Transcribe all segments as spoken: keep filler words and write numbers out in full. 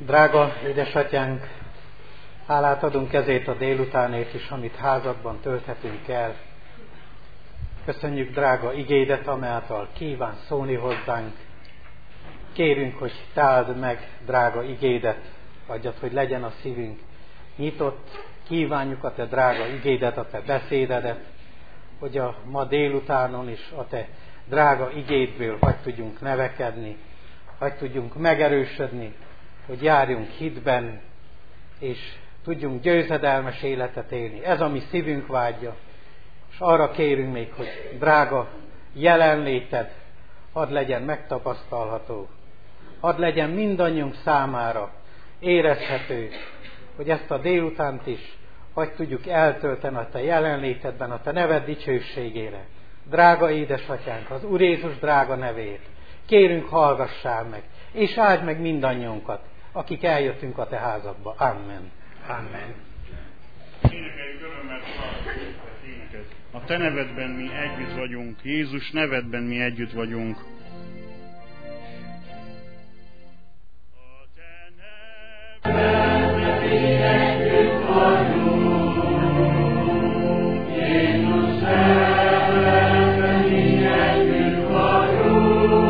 Drága édesatyánk, hálát adunk ezért a délutánért is, amit házadban tölthetünk el. Köszönjük drága igédet, amelyáltal kíván szólni hozzánk. Kérünk, hogy te áld meg drága igédet, adjad, hogy legyen a szívünk nyitott. Kívánjuk a te drága igédet, a te beszédedet, hogy a ma délutánon is a te drága igédből hagy tudjunk nevekedni, hagy tudjunk megerősödni, hogy járjunk hitben, és tudjunk győzedelmes életet élni. Ez a mi szívünk vágya, és arra kérünk még, hogy drága jelenléted hadd legyen megtapasztalható, hadd legyen mindannyiunk számára érezhető, hogy ezt a délutánt is hadd tudjuk eltölteni a te jelenlétedben, a te neved dicsőségére. Drága édesatyánk, az Úr Jézus drága nevét kérünk, hallgassál meg, és áld meg mindannyiunkat, akik eljöttünk a te házadba. Amen. Amen. Énekeljük örömmel éneket. A te nevedben mi együtt vagyunk, Jézus nevedben mi együtt vagyunk. A te nevedben mi együtt vagyunk, Jézus nevedben mi együtt vagyunk.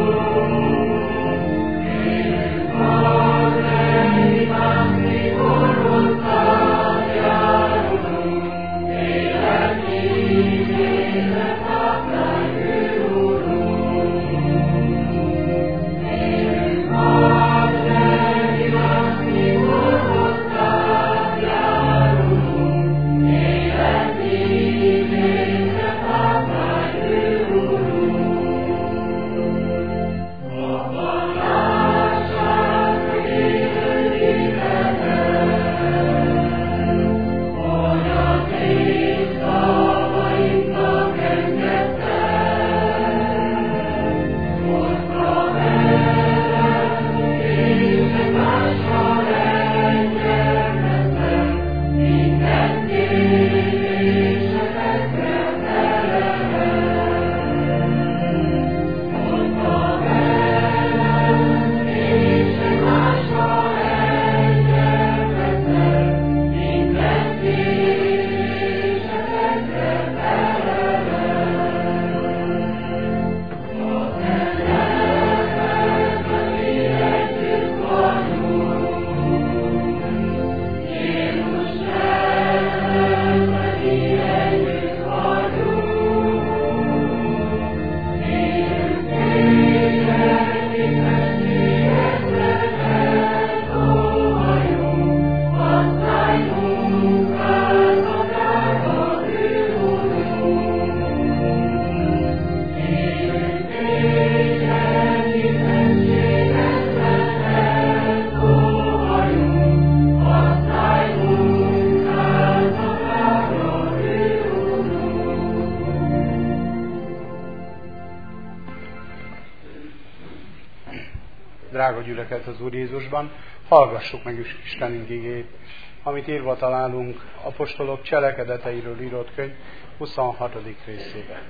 Drága gyülekezet az Úr Jézusban, hallgassuk meg is Istenünk igét, amit írva találunk apostolok cselekedeteiről írott könyv huszonhatodik részében.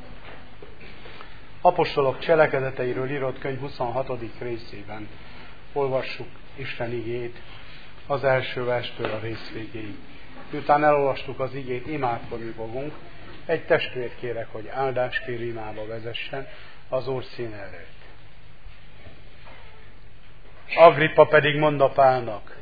Apostolok cselekedeteiről írott könyv huszonhatodik részében olvassuk Isten igét az első verstől a rész végéig. Miután elolvastuk az igét, imádkozni fogunk. Egy testvért kérek, hogy áldáskér imába vezessen az Úr színe előtt. Agrippa pedig mondta Pálnak: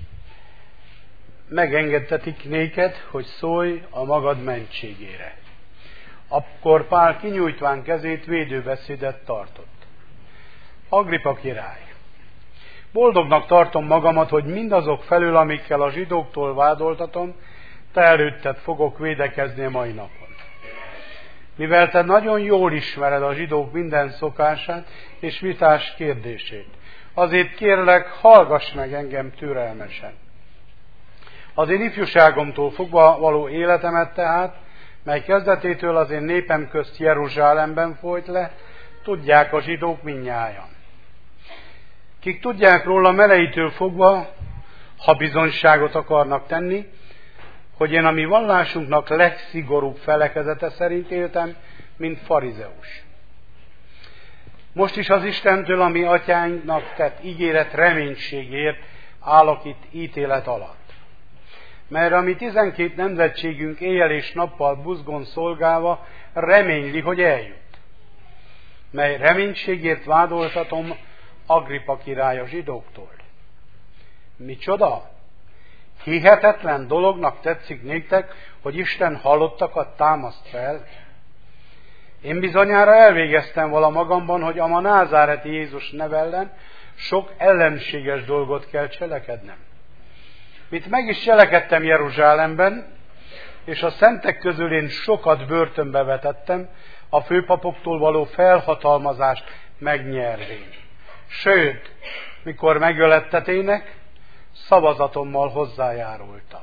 megengedtetik néked, hogy szólj a magad mentségére. Akkor Pál kinyújtván kezét védőbeszédet tartott. Agrippa király, boldognak tartom magamat, hogy mindazok felül, amikkel a zsidóktól vádoltatom, te előtted fogok védekezni a mai napon. Mivel te nagyon jól ismered a zsidók minden szokását és vitás kérdését, azért kérlek, hallgass meg engem türelmesen. Az én ifjúságomtól fogva való életemet tehát, mely kezdetétől az én népem közt Jeruzsálemben folyt le, tudják a zsidók mindnyájan. Kik tudják róla melejétől fogva, ha bizonyságot akarnak tenni, hogy én a mi vallásunknak legszigorúbb felekezete szerint éltem, mint farizeus. Most is az Istentől, a mi atyánknak tett ígéret reménységért állok itt ítélet alatt. Mert a mi tizenkét nemzetségünk éjjel és nappal buzgón szolgálva reményli, hogy eljut. Mely reménységért vádoltatom Agrippa király a zsidóktól. Micsoda? Hihetetlen dolognak tetszik néktek, hogy Isten halottakat támaszt fel? Én bizonyára elvégeztem vala magamban, hogy ama názáreti Jézus neve ellen sok ellenséges dolgot kell cselekednem. Mit meg is cselekedtem Jeruzsálemben, és a szentek közül én sokat börtönbe vetettem, a főpapoktól való felhatalmazást megnyervén. Sőt, mikor megölettetének, szavazatommal hozzájárultam.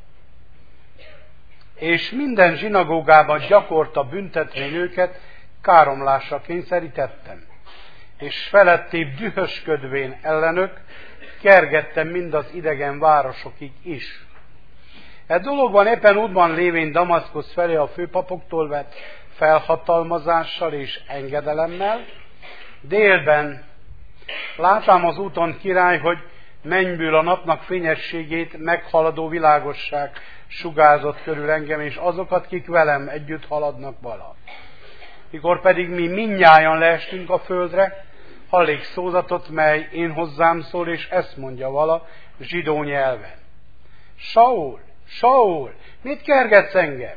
És minden zsinagógában gyakorta büntetvén őket káromlásra kényszerítettem. És felettébb dühösködvén ellenök kergettem mind az idegen városokig is. E dologban éppen útban lévén Damaszkusz felé a főpapoktól vett felhatalmazással és engedelemmel, délben látám az úton király, hogy mennyből a napnak fényességét meghaladó világosság sugárzott körül engem, és azokat, kik velem együtt haladnak vala. Mikor pedig mi mindnyájan leestünk a földre, hallék szózatot, mely én hozzám szól, és ezt mondja vala zsidó nyelven. Saul, Saul, mit kergetsz engem?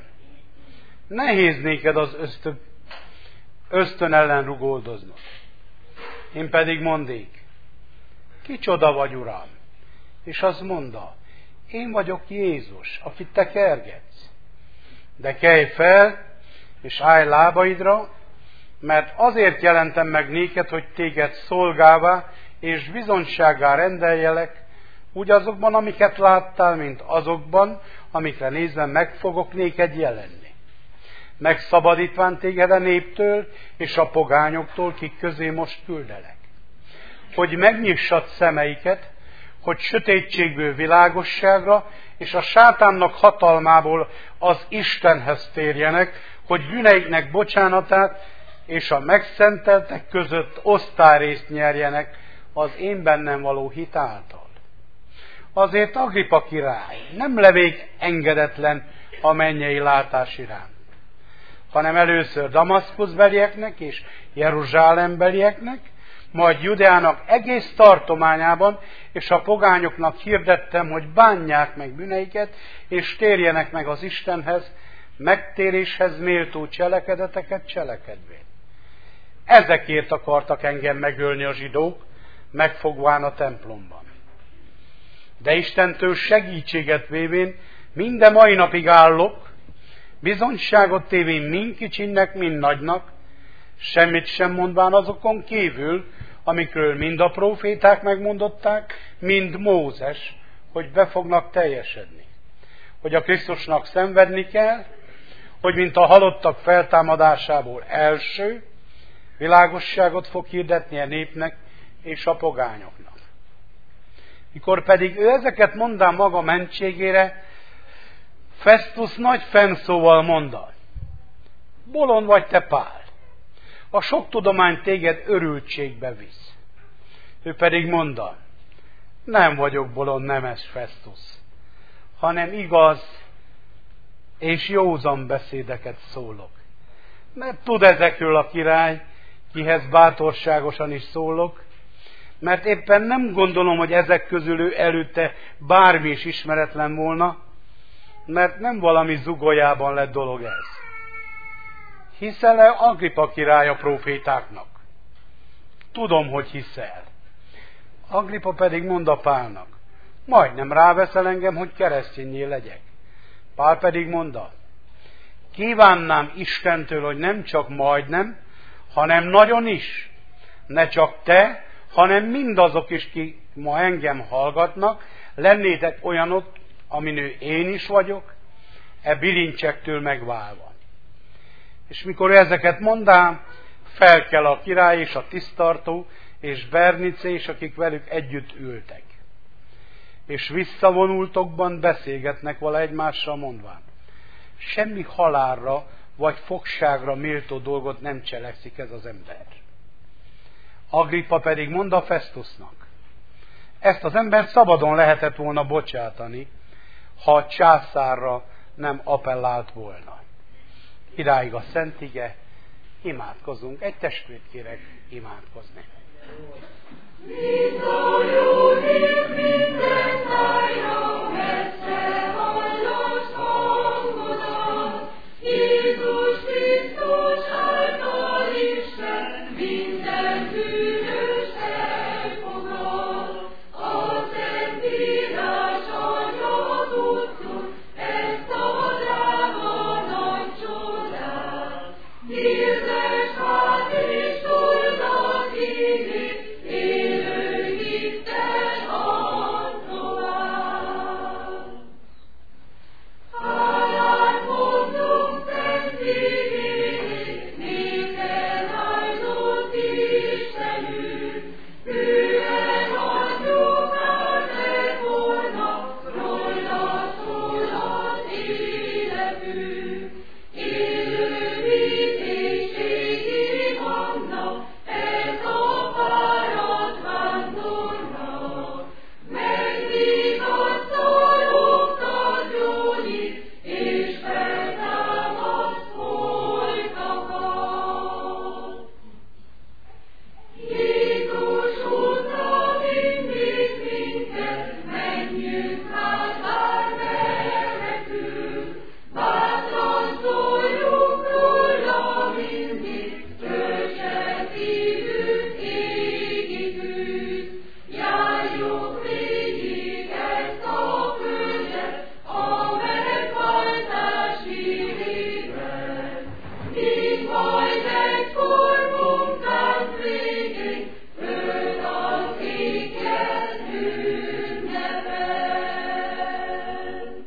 Nehéz néked az ösztön, ösztön ellen rugoldoznod. Én pedig mondék, kicsoda vagy, Uram? És az mondta, én vagyok Jézus, akit te kergetsz. De kelj fel, és állj lábaidra, mert azért jelentem meg néked, hogy téged szolgává és bizonysággá rendeljelek, úgy azokban, amiket láttál, mint azokban, amikre nézve meg fogok néked jelenni. Megszabadítván téged a néptől és a pogányoktól, kik közé most küldelek. Hogy megnyissad szemeiket, hogy sötétségből világosságra, és a sátánnak hatalmából az Istenhez térjenek, hogy bűneiknek bocsánatát, és a megszenteltek között osztályrészt nyerjenek az én bennem való hit által. Azért Agrippa király nem levék engedetlen a mennyei látás iránt, hanem először Damaszkuszbelieknek és Jeruzsálembelieknek, majd Judeának egész tartományában, és a pogányoknak hirdettem, hogy bánják meg bűneiket, és térjenek meg az Istenhez, megtéréshez méltó cselekedeteket cselekedvén. Ezekért akartak engem megölni a zsidók, megfogván a templomban. De Istentől segítséget vévén minden mai napig állok, bizonyságot tévén mind kicsinnek, mind nagynak, semmit sem mondván azokon kívül, amikről mind a próféták megmondották, mind Mózes, hogy be fognak teljesedni. Hogy a Krisztusnak szenvedni kell, hogy mint a halottak feltámadásából első, világosságot fog hirdetni a népnek és a pogányoknak. Mikor pedig ő ezeket mondá maga mentségére, Festus nagy fennszóval mondta, bolond vagy te, Pál, a sok tudomány téged örültségbe visz. Ő pedig mondta, nem vagyok bolond, nemes Festus, hanem igaz és józan beszédeket szólok. Mert tud ezekről a király, kihez bátorságosan is szólok, mert éppen nem gondolom, hogy ezek közül ő előtte bármi is ismeretlen volna, mert nem valami zugolyában lett dolog ez. Hiszel-e Agrippa király a prófétáknak? Tudom, hogy hiszel. Agrippa pedig mondta Pálnak, majdnem ráveszel engem, hogy keresztényé legyek. Pál pedig mondta, kívánnám Istentől, hogy nem csak majdnem, hanem nagyon is, ne csak te, hanem mindazok is, ki ma engem hallgatnak, lennétek olyanok, aminő én is vagyok, e bilincsektől megválva. És mikor ezeket mondám, felkel a király és a tisztartó, és Bernice és akik velük együtt ültek. És visszavonultokban beszélgetnek vala egymással mondván. Semmi halálra vagy fogságra méltó dolgot nem cselekszik ez az ember. Agrippa pedig mondta Festusnak, Ezt az embert szabadon lehetett volna bocsátani, ha a császárra nem appellált volna. Idáig a Szent Ige, imádkozzunk. Egy testvért kérek imádkozni. Jézus Krisztus által Isten minden bűnös elfogad. A Szentírás adja tudtuk ezt a drága nagy csodát. Hirdess hát és told az igét, élő hittel add tovább. Hálát mondunk Szent igének, néked áldott Istenünk, hűen adjuk át e holnap, rólad szól az életünk. Élő hit és égi hangnak, ez a fáradt vándornak, megvigasztalogtad gyógyít, és feltámaszt folytakat. Jézus útra indít minket, menjünk hát bár menekül, bátran szóljuk róla mindig, töltse szívünk égi tűz. Járjuk végig ezt a földet, a megváltás hírében, míg majd egykor munkánk végén, őt az égen ünnepel.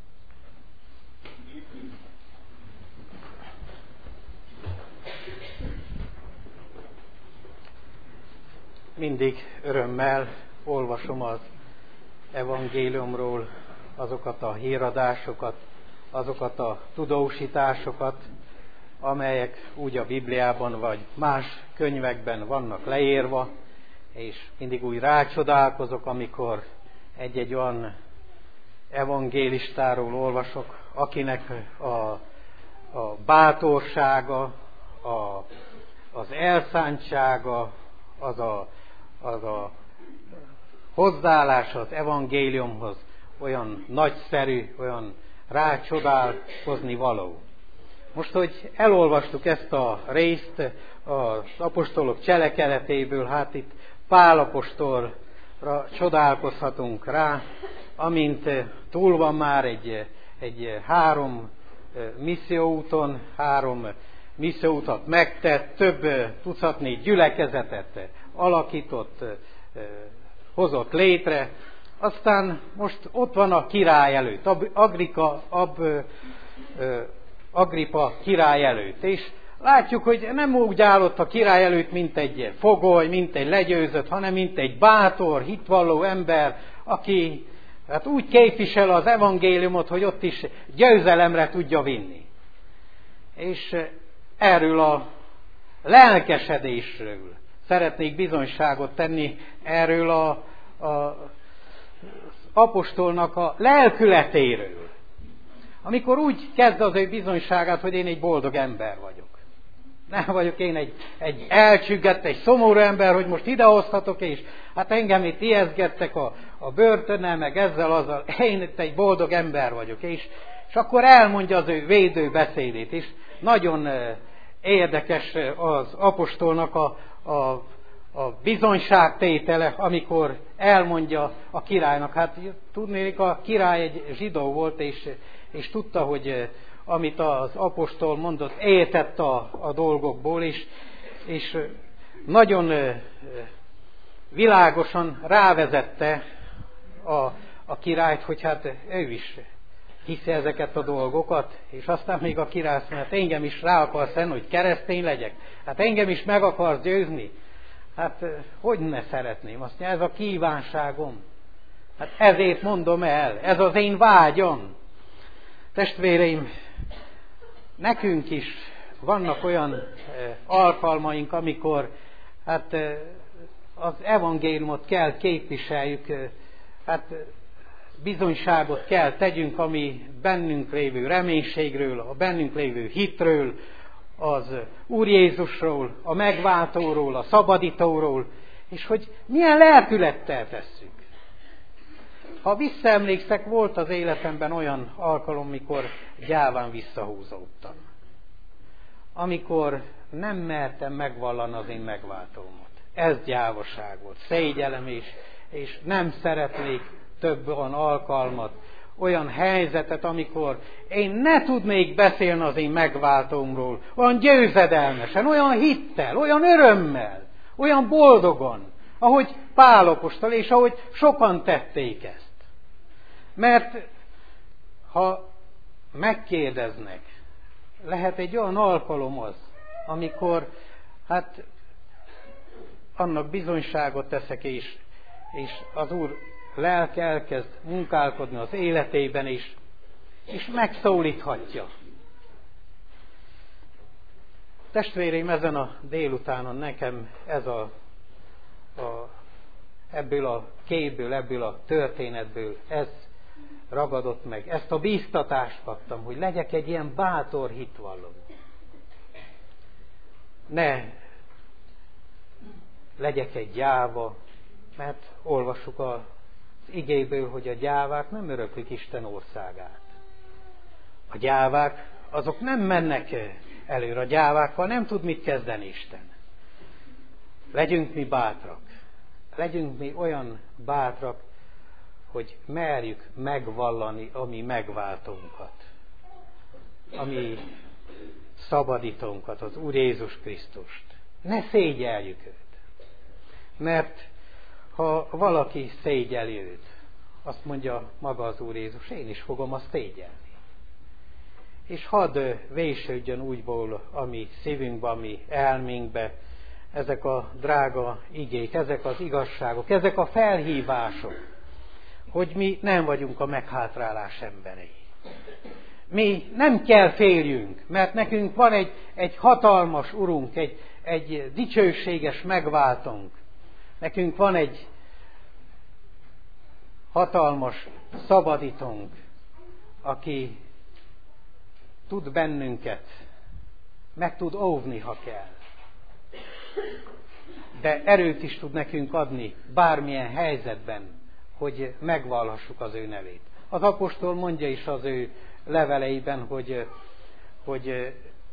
Mindig örömmel olvasom az evangéliumról azokat a híradásokat, azokat a tudósításokat, amelyek úgy a Bibliában vagy más könyvekben vannak leírva, és mindig úgy rácsodálkozok, amikor egy-egy olyan evangélistáról olvasok, akinek a, a bátorsága, a, az elszántsága, az a, az a hozzáállás az evangéliumhoz olyan nagyszerű, olyan rácsodálkozni való. Most, hogy elolvastuk ezt a részt az apostolok cselekedetéből, hát itt Pál apostolra csodálkozhatunk rá, amint túl van már egy, egy három misszióúton, három misszióutat megtett, több tucatnyi gyülekezetet alakított, hozott létre, aztán most ott van a király előtt, Agrika, Ab, Agrippa király előtt, és látjuk, hogy nem úgy állott a király előtt, mint egy fogoly, mint egy legyőzött, hanem mint egy bátor, hitvalló ember, aki hát úgy képvisel az evangéliumot, hogy ott is győzelemre tudja vinni. És erről a lelkesedésről szeretnék bizonyságot tenni, erről a, a apostolnak a lelkületéről. Amikor úgy kezd az ő bizonyságát, hogy én egy boldog ember vagyok. Nem vagyok én egy, egy elcsüggett, egy szomorú ember, hogy most idehozhatok, és hát engem itt ijeszgettek a, a börtönnel, meg ezzel, azzal. Én itt egy boldog ember vagyok. És, és akkor elmondja az ő védő beszédét is. Nagyon érdekes az apostolnak a, a, a bizonyságtétele, amikor elmondja a királynak. Hát tudnék, a király egy zsidó volt, és, és tudta, hogy amit az apostol mondott, értett a, a dolgokból, és, és nagyon világosan rávezette a, a királyt, hogy hát ő is hiszi ezeket a dolgokat, és aztán még a király azt mondja, hát engem is rá akarsz venni, hogy keresztény legyek? Hát engem is meg akarsz győzni? Hát hogy ne szeretném? Azt mondja, ez a kívánságom. Hát ezért mondom el, ez az én vágyam. Testvéreim, nekünk is vannak olyan alkalmaink, amikor hát az evangéliumot kell képviseljük, hát bizonyságot kell tegyünk, ami bennünk lévő reménységről, a bennünk lévő hitről, az Úr Jézusról, a megváltóról, a szabadítóról, és hogy milyen lelkülettel tesszük. Ha visszaemlékszek, volt az életemben olyan alkalom, mikor gyáván visszahúzódtam. Amikor nem mertem megvallani az én megváltómat. Ez gyávaság volt, szégyellem is, és nem szeretnék több olyan alkalmat, olyan helyzetet, amikor én ne tudnék beszélni az én megváltómról, olyan győzedelmesen, olyan hittel, olyan örömmel, olyan boldogan, ahogy Pál apostol, és ahogy sokan tették ezt. Mert ha megkérdeznek, lehet egy olyan alkalom az, amikor hát annak bizonyságot teszek, és, és az Úr lelke elkezd munkálkodni az életében is, és megszólíthatja. Testvéreim, ezen a délutánon nekem ez a, a ebből a képből, ebből a történetből ez ragadott meg. Ezt a bíztatást kaptam, hogy legyek egy ilyen bátor hitvalló. Ne legyek egy gyáva, mert olvassuk az igéből, hogy a gyávák nem öröklik Isten országát. A gyávák, azok nem mennek előre. A gyávákkal nem tud mit kezdeni Isten. Legyünk mi bátrak. Legyünk mi olyan bátrak, hogy merjük megvallani a mi megváltónkat. A mi szabadítónkat, az Úr Jézus Krisztust. Ne szégyeljük őt. Mert ha valaki szégyeli őt, azt mondja maga az Úr Jézus, én is fogom azt szégyelni. És hadd vésődjön úgyból a mi szívünkbe, a mi elménkbe, ezek a drága igék, ezek az igazságok, ezek a felhívások, hogy mi nem vagyunk a meghátrálás emberei. Mi nem kell féljünk, mert nekünk van egy, egy hatalmas urunk, egy, egy dicsőséges megváltónk. Nekünk van egy hatalmas szabadítónk, aki tud bennünket, meg tud óvni, ha kell. De erőt is tud nekünk adni bármilyen helyzetben, hogy megvallhassuk az ő nevét. Az apostol mondja is az ő leveleiben, hogy, hogy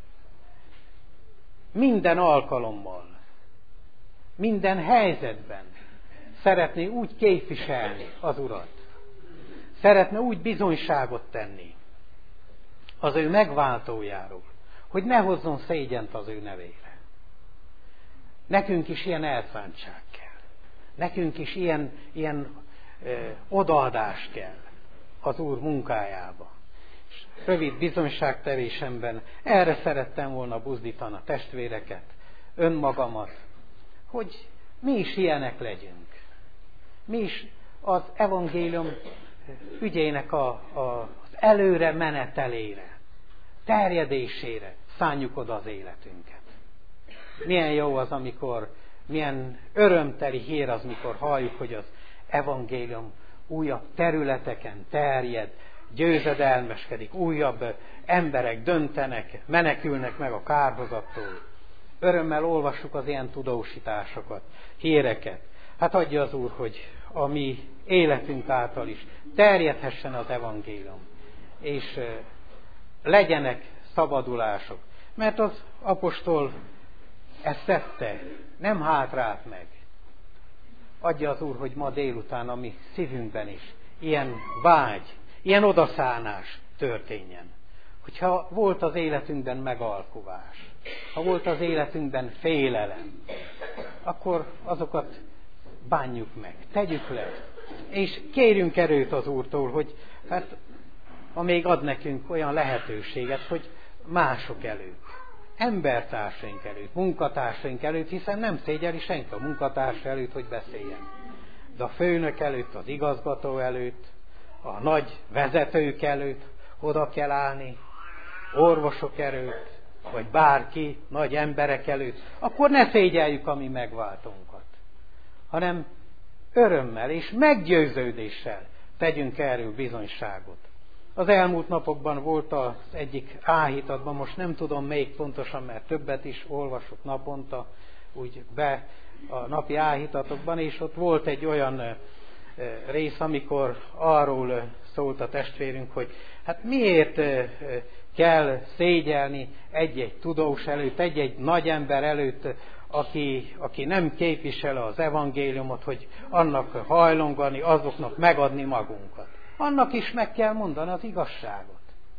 minden alkalommal, minden helyzetben szeretné úgy képviselni az Urat. Szeretne úgy bizonyságot tenni az ő megváltójáról, hogy ne hozzon szégyent az ő nevére. Nekünk is ilyen elszántság kell. Nekünk is ilyen, ilyen ö, odaadás kell az Úr munkájába. És rövid bizonyságtevésemben erre szerettem volna buzdítani a testvéreket, önmagamat, hogy mi is ilyenek legyünk. Mi is az evangélium ügyének a, a, az előre menetelére, terjedésére szánjuk oda az életünket. Milyen jó az, amikor, milyen örömteli hír az, mikor halljuk, hogy az evangélium újabb területeken terjed, győzedelmeskedik, újabb emberek döntenek, menekülnek meg a kárhozattól. Örömmel olvassuk az ilyen tudósításokat, híreket. Hát adja az Úr, hogy a mi életünk által is terjedhessen az evangélium, és legyenek szabadulások. Mert az apostol ezt tette, nem hátrált meg. Adja az Úr, hogy ma délután a mi szívünkben is ilyen vágy, ilyen odaszánás történjen. Hogyha volt az életünkben megalkuvás, ha volt az életünkben félelem, akkor azokat bánjuk meg, tegyük le, és kérjünk erőt az Úrtól, hogy hát, ha még ad nekünk olyan lehetőséget, hogy mások előtt, embertársaink előtt, munkatársaink előtt, hiszen nem szégyeli senki a munkatársa előtt, hogy beszéljen. De a főnök előtt, az igazgató előtt, a nagy vezetők előtt oda kell állni, orvosok előtt, vagy bárki, nagy emberek előtt, akkor ne szégyeljük a mi megváltónkat, hanem örömmel és meggyőződéssel tegyünk erről bizonyságot. Az elmúlt napokban volt az egyik áhítatban, most nem tudom még pontosan, mert többet is olvasok naponta, úgy be a napi áhítatokban, és ott volt egy olyan rész, amikor arról szólt a testvérünk, hogy hát miért kell szégyelni egy-egy tudós előtt, egy-egy nagy ember előtt, aki, aki nem képvisel az evangéliumot, hogy annak hajlongani, azoknak megadni magunkat. Annak is meg kell mondani az igazságot.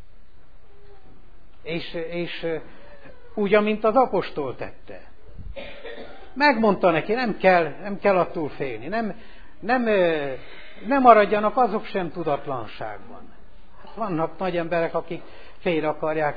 És, és úgy, amint az apostol tette. Megmondta neki, nem kell, nem kell attól félni, nem, nem, nem maradjanak azok sem tudatlanságban. Hát vannak nagy emberek, akik félre akarják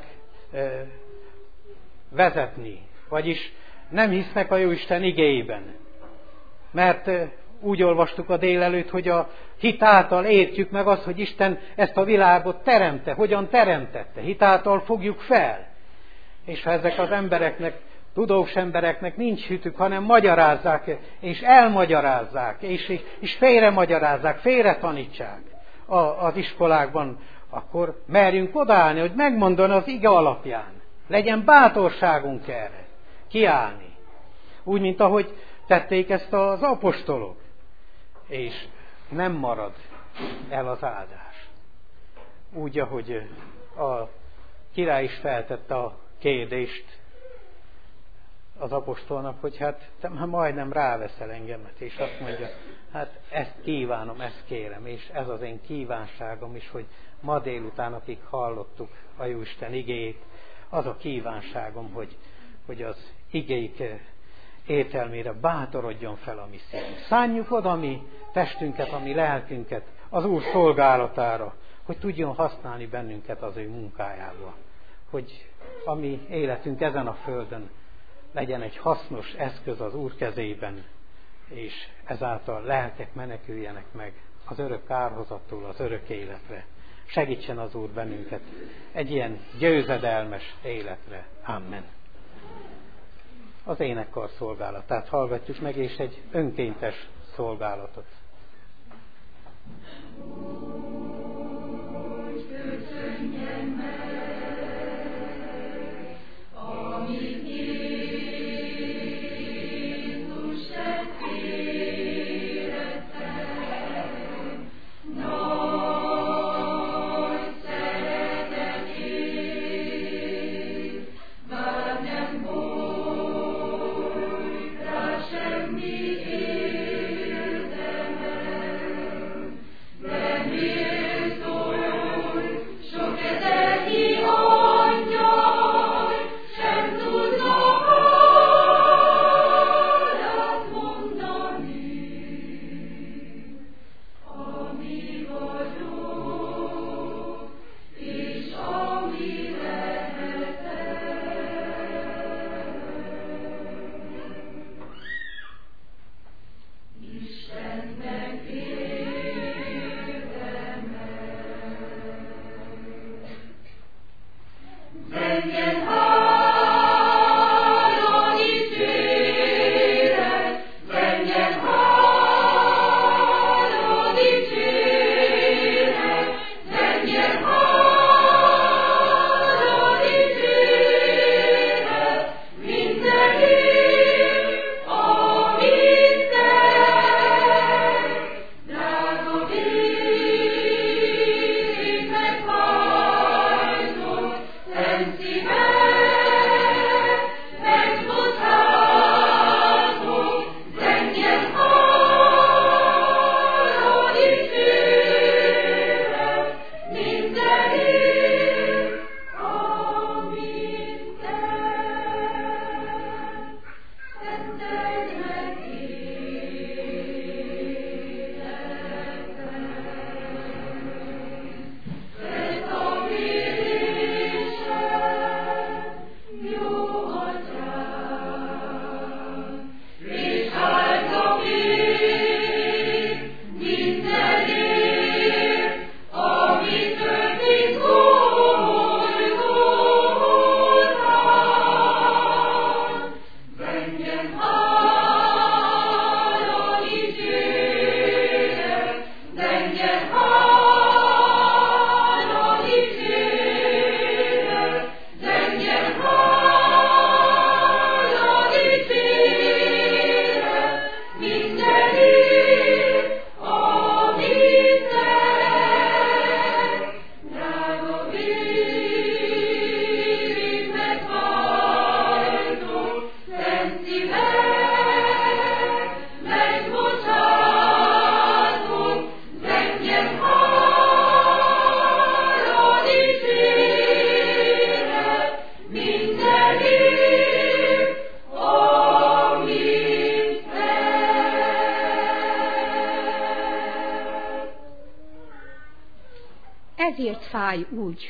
vezetni, vagyis nem hisznek a Jóisten igéjében. Mert úgy olvastuk a délelőtt, hogy a hit által értjük meg azt, hogy Isten ezt a világot teremte, hogyan teremtette. Hit által fogjuk fel. És ha ezek az embereknek, tudós embereknek nincs hitük, hanem magyarázzák, és elmagyarázzák, és, és félre magyarázzák, félre tanítsák az iskolákban, akkor merjünk odaállni, hogy megmondani az ige alapján. Legyen bátorságunk erre, kiállni. Úgy, mint ahogy tették ezt az apostolok. És nem marad el az áldás. Úgy, ahogy a király is feltette a kérdést az apostolnak, hogy hát te már majdnem ráveszel engemet, és azt mondja, hát ezt kívánom, ezt kérem, és ez az én kívánságom is, hogy ma délután, akik hallottuk a Jóisten igéjét, az a kívánságom, hogy, hogy az igéik értelmére bátorodjon fel a mi szívünk. Szánjuk oda a mi testünket, a mi lelkünket az Úr szolgálatára, hogy tudjon használni bennünket az ő munkájába. Hogy a mi életünk ezen a földön legyen egy hasznos eszköz az Úr kezében, és ezáltal lelkek meneküljenek meg az örök kárhozattól az örök életre. Segítsen az Úr bennünket egy ilyen győzedelmes életre. Amen. Az énekkar szolgálatát hallgatjuk meg, és egy önkéntes szolgálatot. Semmi érdemem. ezért fáj úgy.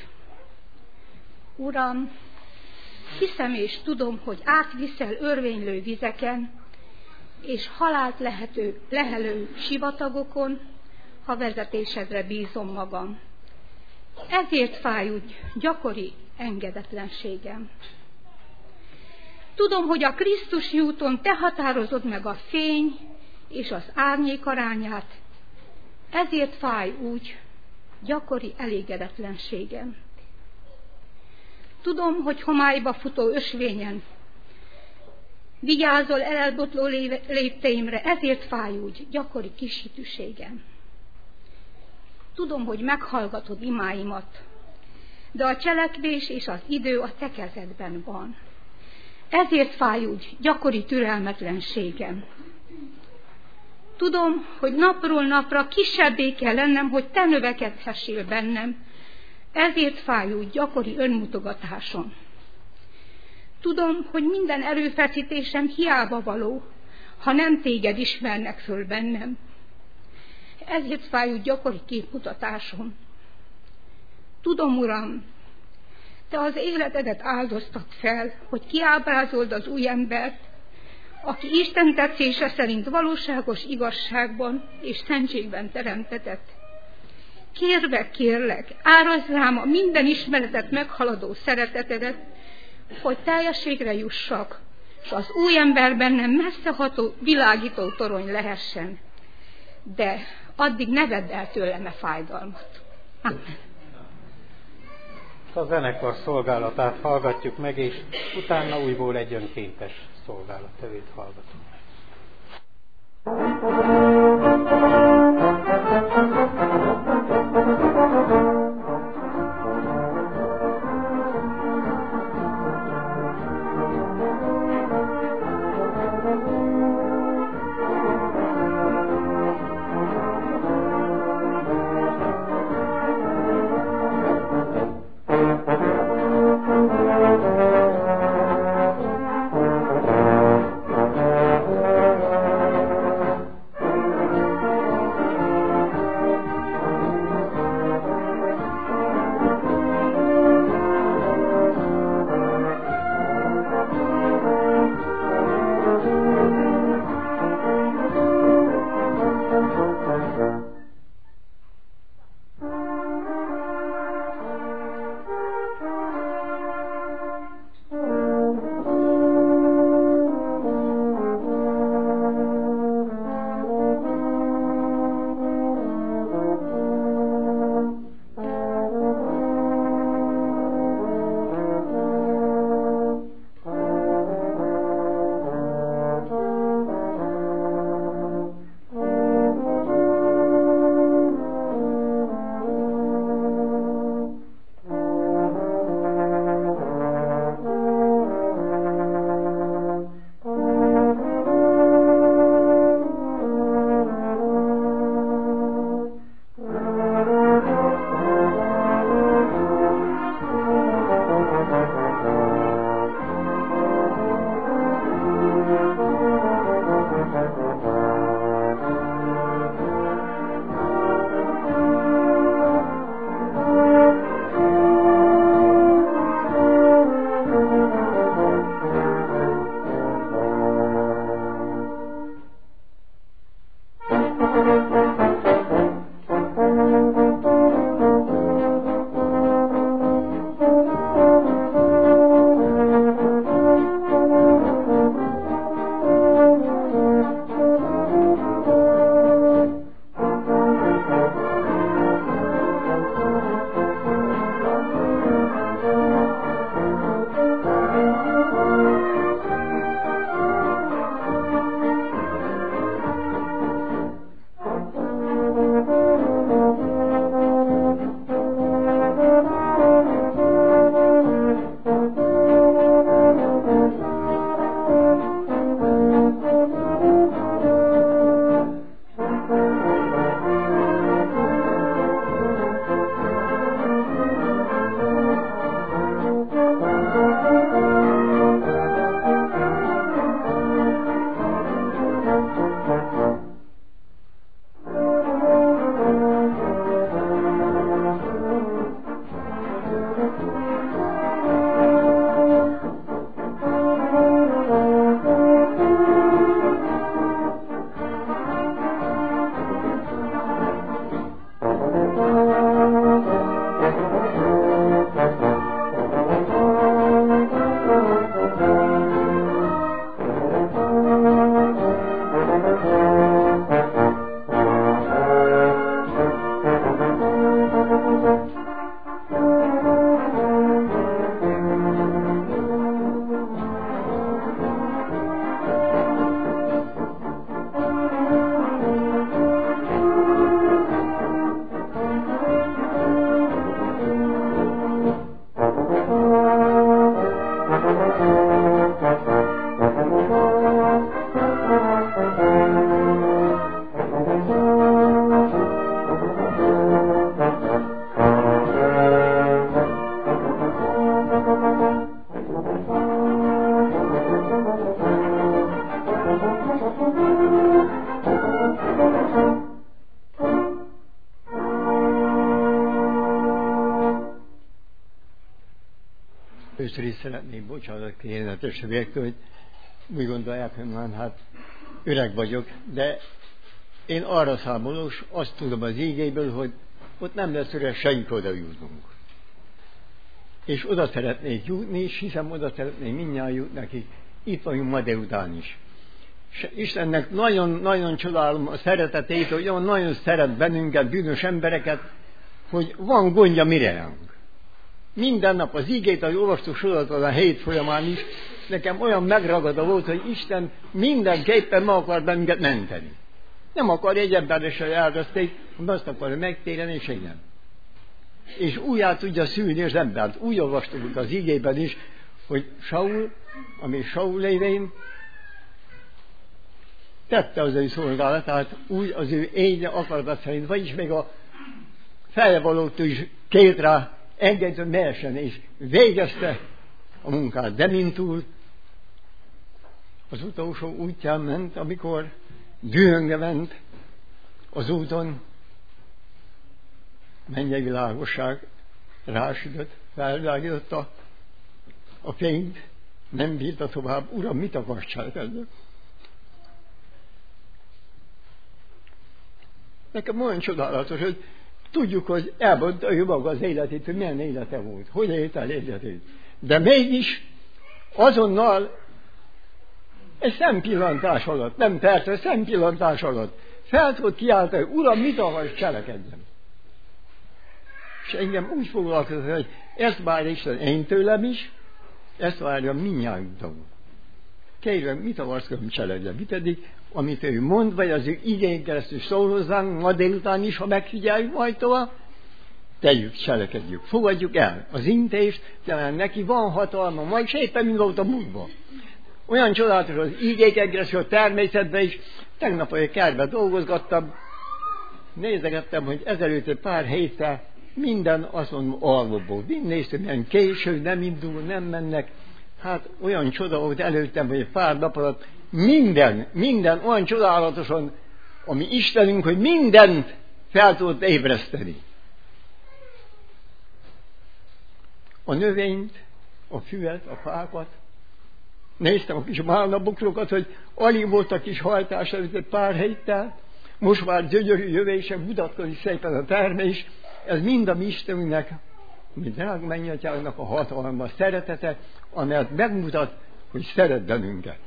Uram, hiszem és tudom, hogy átviszel örvénylő vizeken, és halált lehető, lehelő sivatagokon, ha vezetésedre bízom magam. Ezért fáj úgy gyakori engedetlenségem. Tudom, hogy a Krisztusi úton te határozod meg a fény és az árnyék arányát, ezért fáj úgy gyakori elégedetlenségem. Tudom, hogy homályba futó ösvényen vigyázol elbotló lépteimre, ezért fáj úgy gyakori kishitűségem. Tudom, hogy meghallgatod imáimat, de a cselekvés és az idő a te kezedben van. Ezért fáj úgy gyakori türelmetlenségem. Tudom, hogy napról napra kisebbé kell lennem, hogy te növekedhessél bennem, ezért fáj úgy gyakori önmutogatásom. Tudom, hogy minden erőfeszítésem hiába való, ha nem téged ismernek föl bennem. Ezért fáj úgy gyakori képmutatásom. Tudom, Uram, te az életedet áldoztad fel, hogy kiábrázold az új embert, aki Isten tetszése szerint valóságos igazságban és szentségben teremtetett. Kérve kérlek, árazd rám a minden ismeretet meghaladó szeretetedet, hogy teljességre jussak, és az új ember bennem messzeható, világító torony lehessen. De addig ne vedd el tőlem a fájdalmat. Amen. A zenekar szolgálatát hallgatjuk meg, és utána újból egy önkéntes szolgálattevét hallgatunk. Először is szeretnék bocsánat kérni a testvérektől, hogy úgy gondolják, hogy már hát öreg vagyok, de én arra számolok, azt tudom az ígéből, hogy ott nem lesz üres senki oda jutnunk. És oda szeretnék jutni, és hiszem oda szeretnék mindjárt jutni, akik itt vagyunk ma délután is. És Istennek nagyon-nagyon csodálom a szeretetét, hogy olyan nagyon szeret bennünket, bűnös embereket, hogy van gondja miránk. Minden nap az ígét, ahogy olvastuk sorolatot a hét folyamán is, nekem olyan megragadó volt, hogy Isten mindenképpen meg akar bennünket menteni. Nem akar egy emberre se elveszték, hogy azt akarja megtérni, és én nem. És újjá tudja szülni az embert. Úgy olvastuk az ígében is, hogy Saul, ami Saul lévén, tette az ő szolgálatát úgy az ő énje akarat szerint, vagyis még a felvalótól is kért rá, engedj, hogy mehessen, és végezte a munkát. De mintúl az utolsó útján ment, amikor dühöngve ment az úton, mennyei világosság rásütött, felvilágította a fényt, nem bírta tovább. Uram, mit akarsz cselekedni? Nekem olyan csodálatos, hogy tudjuk, hogy elmondta ő maga az életét, hogy milyen élete volt, hogy élt el életét. De mégis azonnal egy szempillantás alatt, nem persze, szempillantás alatt fel tudott kiáltani, hogy Uram, mit akarsz cselekedjem? És engem úgy foglalkozott, hogy ezt várja Isten én tőlem is, ezt várja mindnyájunkban. Kérem, mit akarsz cselekedni? Mi pedig, amit ő mond, vagy az ő igény keresztül szól hozzánk, ma délután is, ha megfigyeljük majd tovább, tegyük, cselekedjük, fogadjuk el az intést, talán neki van hatalma, majd és éppen mind volt a múltban. Olyan csodálatos az igéken keresztül a természetben is. Tegnap, hogy kertben dolgozgattam, nézegettem, hogy ezelőtt egy pár héttel minden azt mondom alvóból. Mind néztem, milyen késő, nem indul, nem mennek. Hát olyan csoda volt előttem, hogy egy pár nap alatt minden, minden olyan csodálatosan, ami Istenünk, hogy mindent fel tudott ébreszteni. A növényt, a füvet, a fákat. Néztem a kis málnabokrokat, hogy alig volt a kis hajtás előtt egy pár héttel, most már gyönyörű jövése, mutatkozik szépen a termés. Ez mind a mi Istenünknek, mi drága mennyatyánknak a hatalma, a szeretete, amelyet megmutat, hogy szeret bennünket.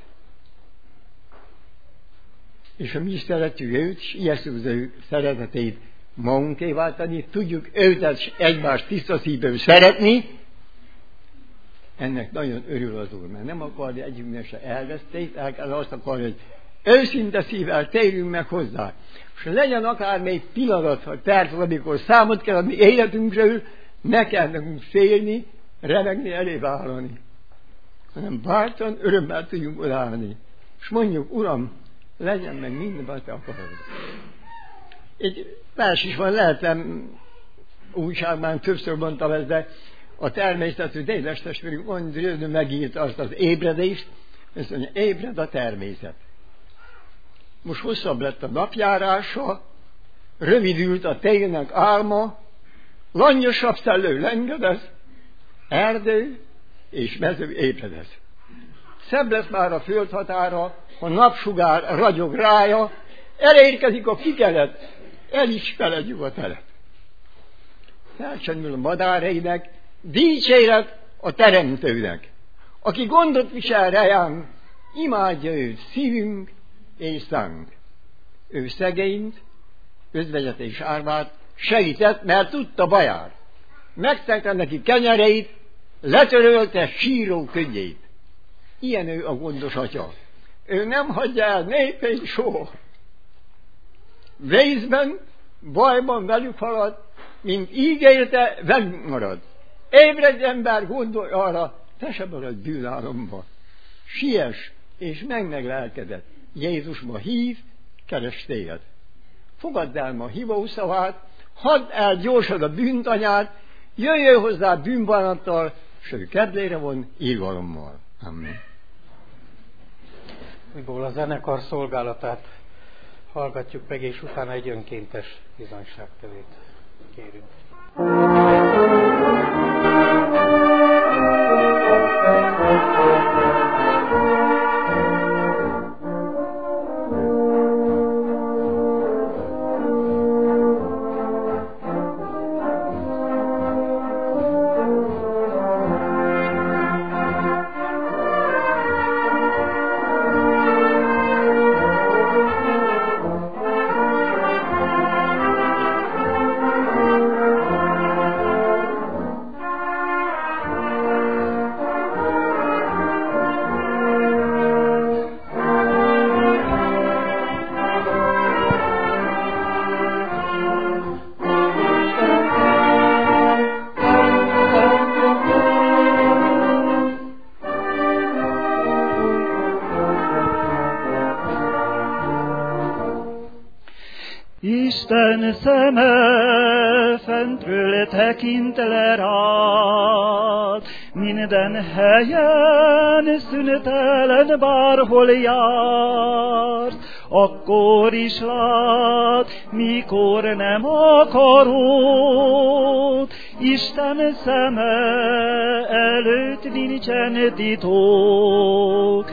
És ha mi is szeretjük őt, és igyekszünk az ő szeretetét magunké váltani, tudjuk őt egymást tiszta szívből szeretni, ennek nagyon örül az Úr, mert nem akarja együnknek se elvesztét, el kell azt akarja, hogy őszinte szívvel térjünk meg hozzá. És legyen akár még pillanat, vagy perc, amikor számot kell adni életünkről, ne kell nekünk félni, remegni, elévállalni, hanem bátran, örömmel tudjunk odállni. És mondjuk, Uram, legyen meg minden, te akarod. Egy vers is van, lehetem újságban többször mondtam ezt, de a természetű dédes testvérünk Andrő megírta azt az ébredést, azt mondja, ébred a természet. Most hosszabb lett a napjárása, rövidült a télnek álma, langyosabb szellő lengedez, erdő és mező ébredez. Szebb lesz már a földhatára, a napsugár ragyog rája, elérkezik a kikelet, el is feledjük a telet. Felcsendül a madáreinek, dicséret a Teremtőnek, aki gondot visel rejánk, imádja őt szívünk és szánk. Ő szegényt, özvegyet és árvát segített, mert tudta baját. Megszegte neki kenyereit, letörölte síró könnyét. Ilyen ő a gondos atya. Ő nem hagyja el népét soha. Vészben, bajban velük halad, mint ígérte, velünk marad. Ébredj ember, gondolj arra, te sem maradj bűnálomba. Siess, és meg meglelkedett. Jézus ma hív, keres téged. Fogadd el ma hívószavát, hadd el gyorsan a bűntanyát, jöjjön hozzá bűnbánattal, s ő kedvére von írgalommal. Amen. Miból a zenekar szolgálatát hallgatjuk meg, és utána egy önkéntes bizonyságtevét kérünk. Isten szeme fentről tekint le rád, minden helyen szünetelen bárhol jársz, akkor is lát, mikor nem akarod. Isten szeme előtt nincsen titok,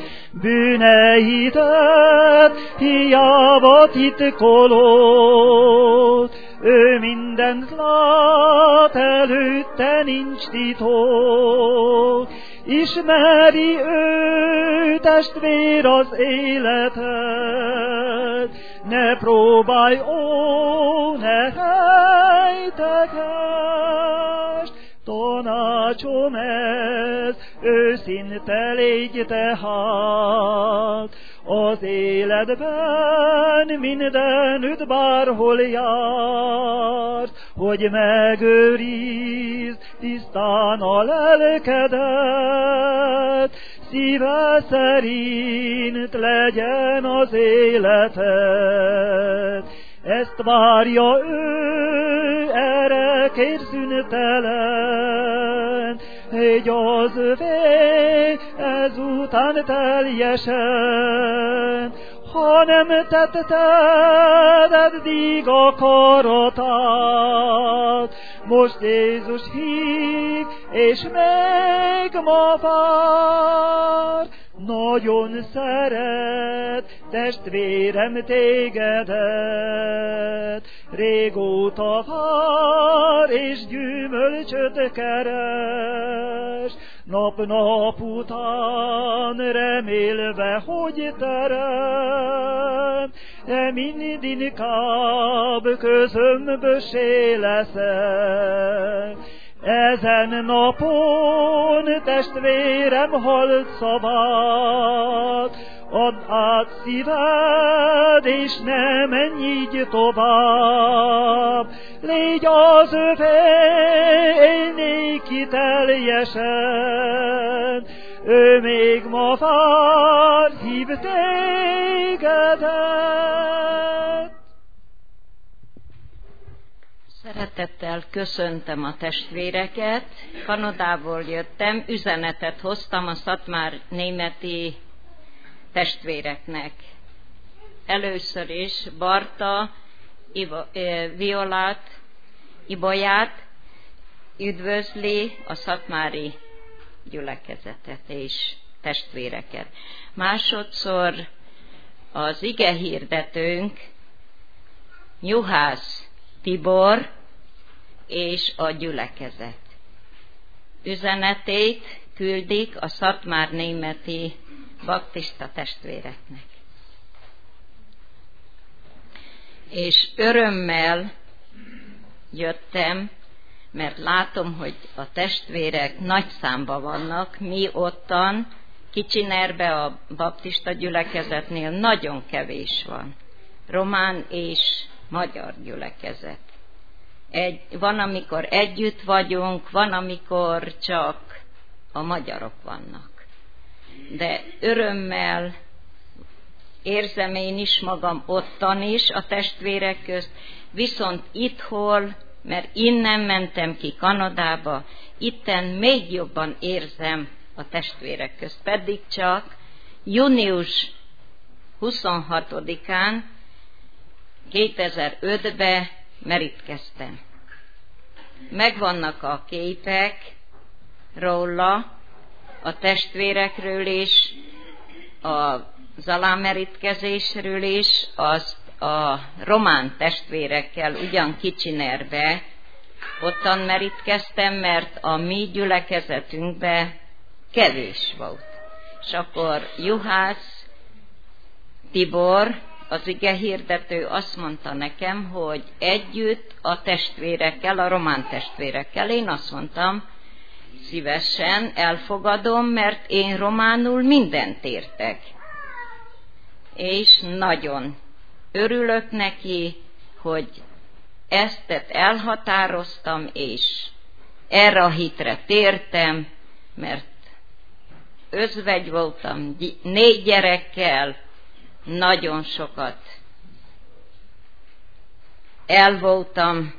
bűneidet hiába titkolod. Ő mindent lát, előtte nincs titok. Ismeri ő, testvér, az életed, ne próbálj, ó, ne hejtegesd. Tanácsom ez, őszinte légy tehát, az életben mindenütt bárhol jársz, hogy megőrizd tisztán a lelkedet, szíve szerint legyen az életed. Ezt várja ő, erre kér szüntelen, egy az övé ezután teljesen, ha nem tetted eddig akaratát. Most Jézus hív, és még ma vár. Nagyon szeret, testvérem, tégedet, régóta vár, és gyümölcsöt keres, nap-nap után remélve, hogy terem, de mindinkább közömbösé leszel. Ezen napon, testvérem, hallt szavát, add át szíved, és ne menj így tovább. Légy az övé, élnéki teljesen, ő még ma vár, hív tégedet. Szeretettel köszöntöm a testvéreket. Kanadából jöttem, üzenetet hoztam a szatmár németi testvéreknek. Először is Barta, Ivo, eh, Violát, Ibolyát üdvözli a szatmári gyülekezetet és testvéreket. Másodszor az igehirdetőnk Juhász Tibor és a gyülekezet üzenetét küldik a szatmár németi baptista testvéreknek. És örömmel jöttem, mert látom, hogy a testvérek nagy számban vannak, mi ottan Kicsinerbe a baptista gyülekezetnél nagyon kevés van. Román és magyar gyülekezet. Egy, van, amikor együtt vagyunk, van, amikor csak a magyarok vannak. De örömmel érzem én is magam ottan is a testvérek közt, viszont itthol, mert innen mentem ki Kanadába, itten még jobban érzem a testvérek közt. Pedig csak június huszonhatodikán kétezer-ötben merítkeztem. Megvannak a képek róla, a testvérekről is, az alámerítkezésről is, azt a román testvérekkel ugyan Kicsinerbe ottan merítkeztem, mert a mi gyülekezetünkbe kevés volt. És akkor Juhász Tibor, az igehirdető azt mondta nekem, hogy együtt a testvérekkel, a román testvérekkel. Én azt mondtam, szívesen elfogadom, mert én románul mindent értek. És nagyon örülök neki, hogy ezt elhatároztam, és erre a hitre tértem, mert özvegy voltam, négy gyerekkel, nagyon sokat el voltam,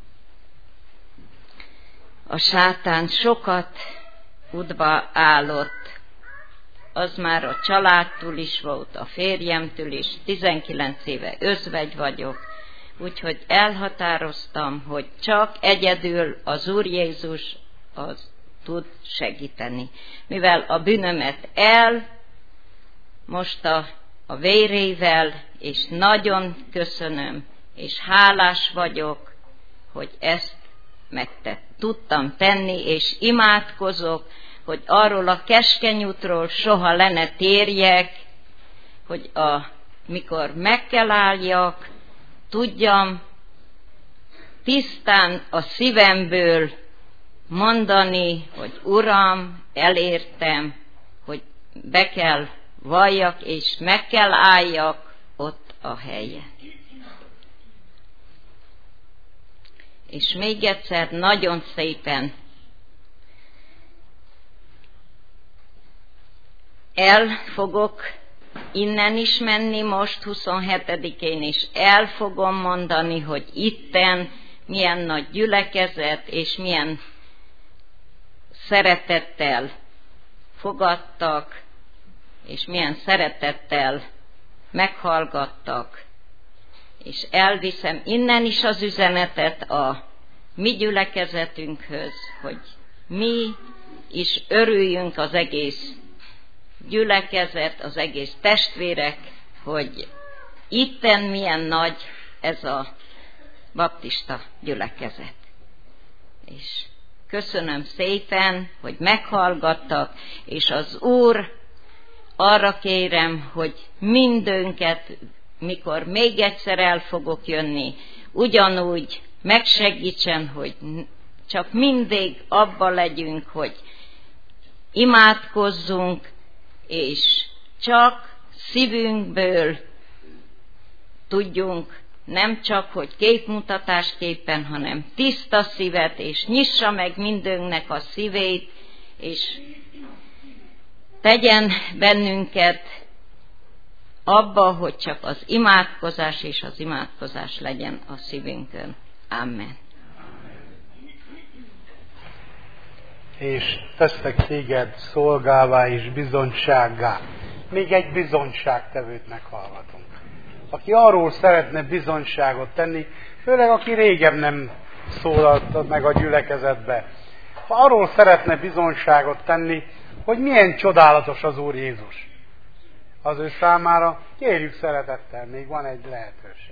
a sátán sokat útba állott, az már a családtól is volt, a férjemtől is, tizenkilenc éve özvegy vagyok, úgyhogy elhatároztam, hogy csak egyedül az Úr Jézus az tud segíteni. Mivel a bűnömet el, most a, a vérével, és nagyon köszönöm, és hálás vagyok, hogy ezt megtett. Tudtam tenni, és imádkozok, hogy arról a keskeny útról soha le ne térjek, hogy a, mikor meg kell álljak, tudjam tisztán a szívemből mondani, hogy Uram, elértem, hogy be kell valljak, és meg kell álljak ott a helyen. És még egyszer nagyon szépen el fogok innen is menni most huszonhetedikén, és el fogom mondani, hogy itten milyen nagy gyülekezet, és milyen szeretettel fogadtak, és milyen szeretettel meghallgattak, és elviszem innen is az üzenetet a mi gyülekezetünkhöz, hogy mi is örüljünk, az egész gyülekezet, az egész testvérek, hogy itten milyen nagy ez a baptista gyülekezet. És köszönöm szépen, hogy meghallgattak, és az Úr arra kérem, hogy mindönket, mikor még egyszer el fogok jönni, ugyanúgy megsegítsen, hogy csak mindig abba legyünk, hogy imádkozzunk, és csak szívünkből tudjunk, nem csak, hogy képmutatásképpen, hanem tiszta szívet, és nyissa meg mindünknek a szívét, és tegyen bennünket abba, hogy csak az imádkozás és az imádkozás legyen a szívünkön. Amen. És tesztek téged szolgává és bizonysággá. Még egy bizonyságtevőt meghallgatunk. Aki arról szeretne bizonyságot tenni, főleg aki régebb nem szólalt meg a gyülekezetbe, ha arról szeretne bizonyságot tenni, hogy milyen csodálatos az Úr Jézus, az ő számára kérjük szeretettel, még van egy lehetőség.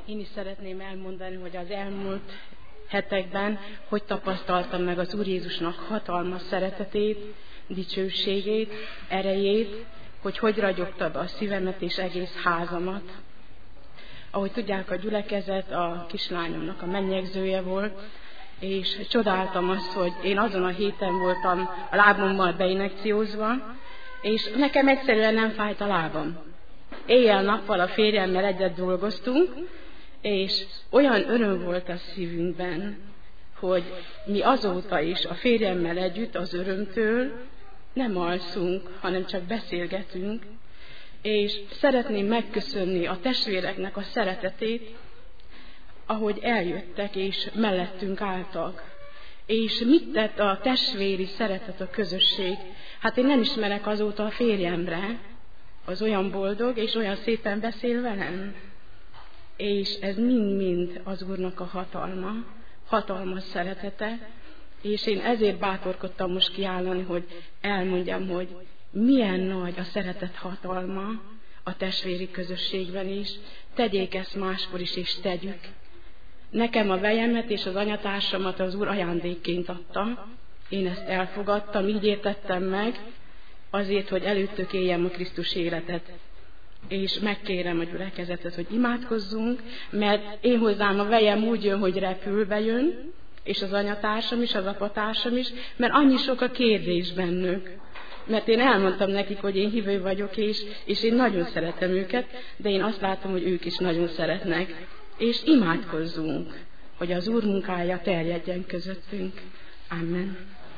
Én is szeretném elmondani, hogy az elmúlt hetekben hogy tapasztaltam meg az Úr Jézusnak hatalmas szeretetét, dicsőségét, erejét, hogy hogy ragyogta be a szívemet és egész házamat. Ahogy tudják, a gyülekezet a kislányomnak a mennyegzője volt, és csodáltam azt, hogy én azon a héten voltam a lábommal beinekciózva, és nekem egyszerűen nem fájt a lábam. Éjjel-nappal a férjemmel egyet dolgoztunk, és olyan öröm volt a szívünkben, hogy mi azóta is a férjemmel együtt az örömtől nem alszunk, hanem csak beszélgetünk, és szeretném megköszönni a testvéreknek a szeretetét, ahogy eljöttek és mellettünk álltak. És mit tett a testvéri szeretet, a közösség? Hát én nem ismerek azóta a férjemre, az olyan boldog és olyan szépen beszél velem. És ez mind-mind az Úrnak a hatalma, hatalmas szeretete, és én ezért bátorkodtam most kiállani, hogy elmondjam, hogy milyen nagy a szeretet hatalma a testvéri közösségben is. Tegyék ezt máskor is, és tegyük. Nekem a vejemet és az anyatársamat az Úr ajándékként adta. Én ezt elfogadtam, így értettem meg, azért, hogy előttök éljem a Krisztus életet. És megkérem a gyülekezetet, hogy imádkozzunk, mert én hozzám a vejem úgy jön, hogy repülve jön, és az anyatársam is, az apatársam is, mert annyi sok a kérdés bennük. Mert én elmondtam nekik, hogy én hívő vagyok, és, és én nagyon szeretem őket, de én azt látom, hogy ők is nagyon szeretnek. És imádkozzunk, hogy az Úr munkája terjedjen közöttünk. Amen.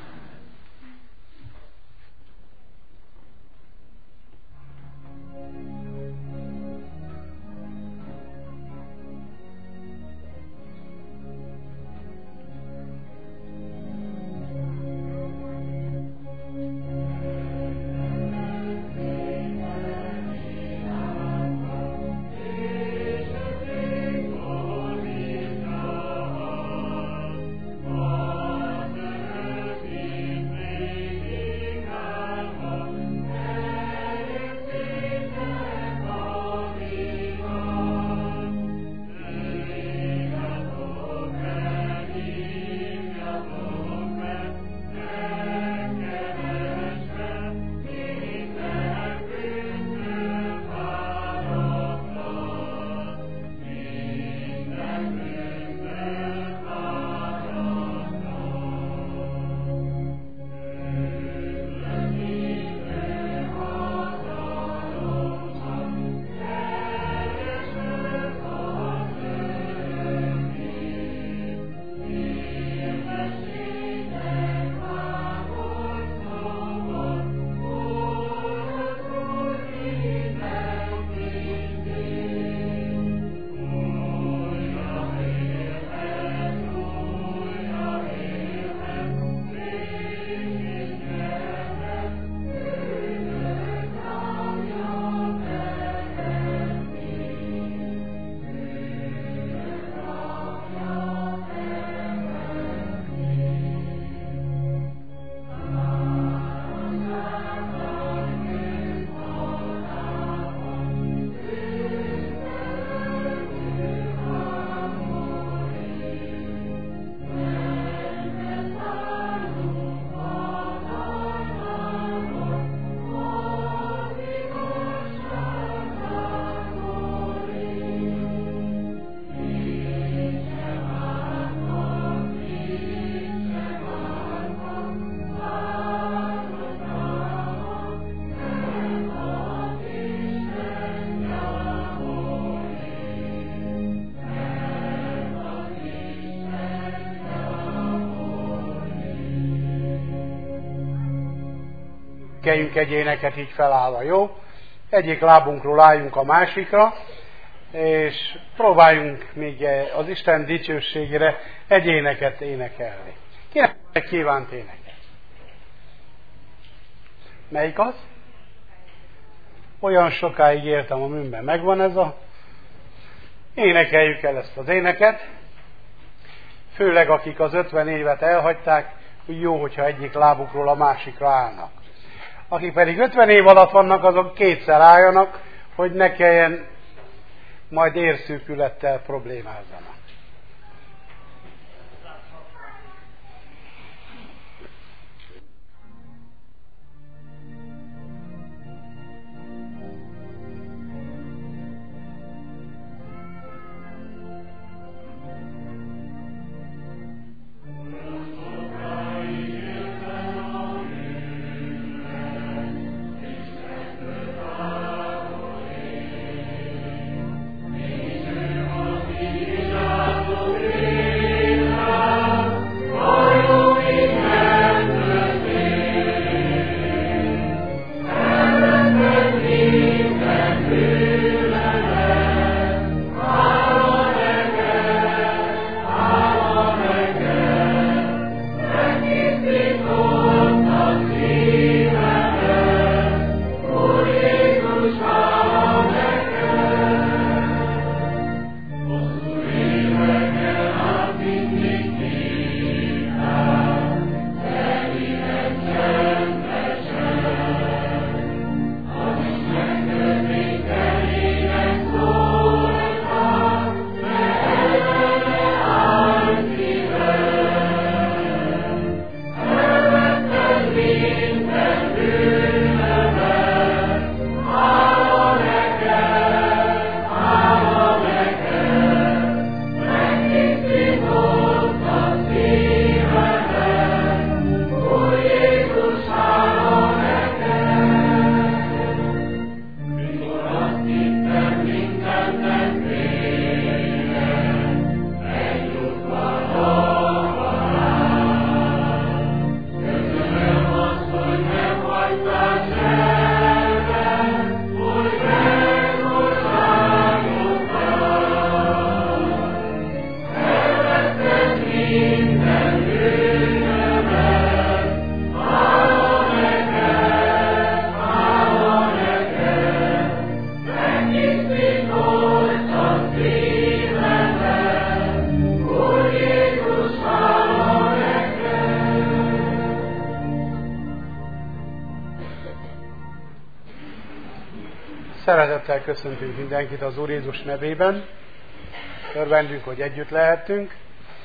Énekeljünk egy éneket így felállva, jó? Egyik lábunkról álljunk a másikra, és próbáljunk még az Isten dicsőségére egy éneket énekelni. Kinek kívánt éneket? Melyik az? Olyan sokáig éltem a műben. Megvan ez a... Énekeljük el ezt az éneket. Főleg akik az ötven évet elhagyták, hogy jó, hogyha egyik lábukról a másikra állnak. Akik pedig ötven év alatt vannak, azok kétszer álljanak, hogy ne kelljen majd érszűkülettel problémázzanak. Szeretettel köszöntünk mindenkit az Úr Jézus nevében. Örvendünk, hogy együtt lehetünk.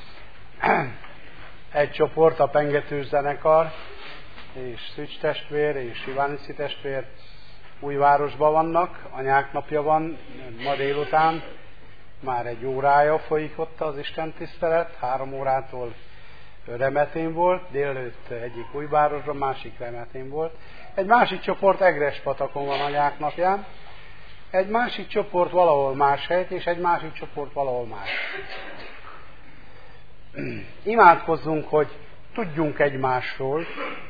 Egy csoport, a Pengetős zenekar, és Szücs testvér, és Ivániszi testvér Újvárosban vannak. Anyák napja van ma délután. Már egy órája folyik ott az Isten tisztelet. Három órától Remetén volt, délelőtt egyik Újvárosban, másik Remetén volt. Egy másik csoport Egrespatakon van anyák napján. Egy másik csoport valahol más helyt, és egy másik csoport valahol más. Imádkozzunk, hogy tudjunk egymásról,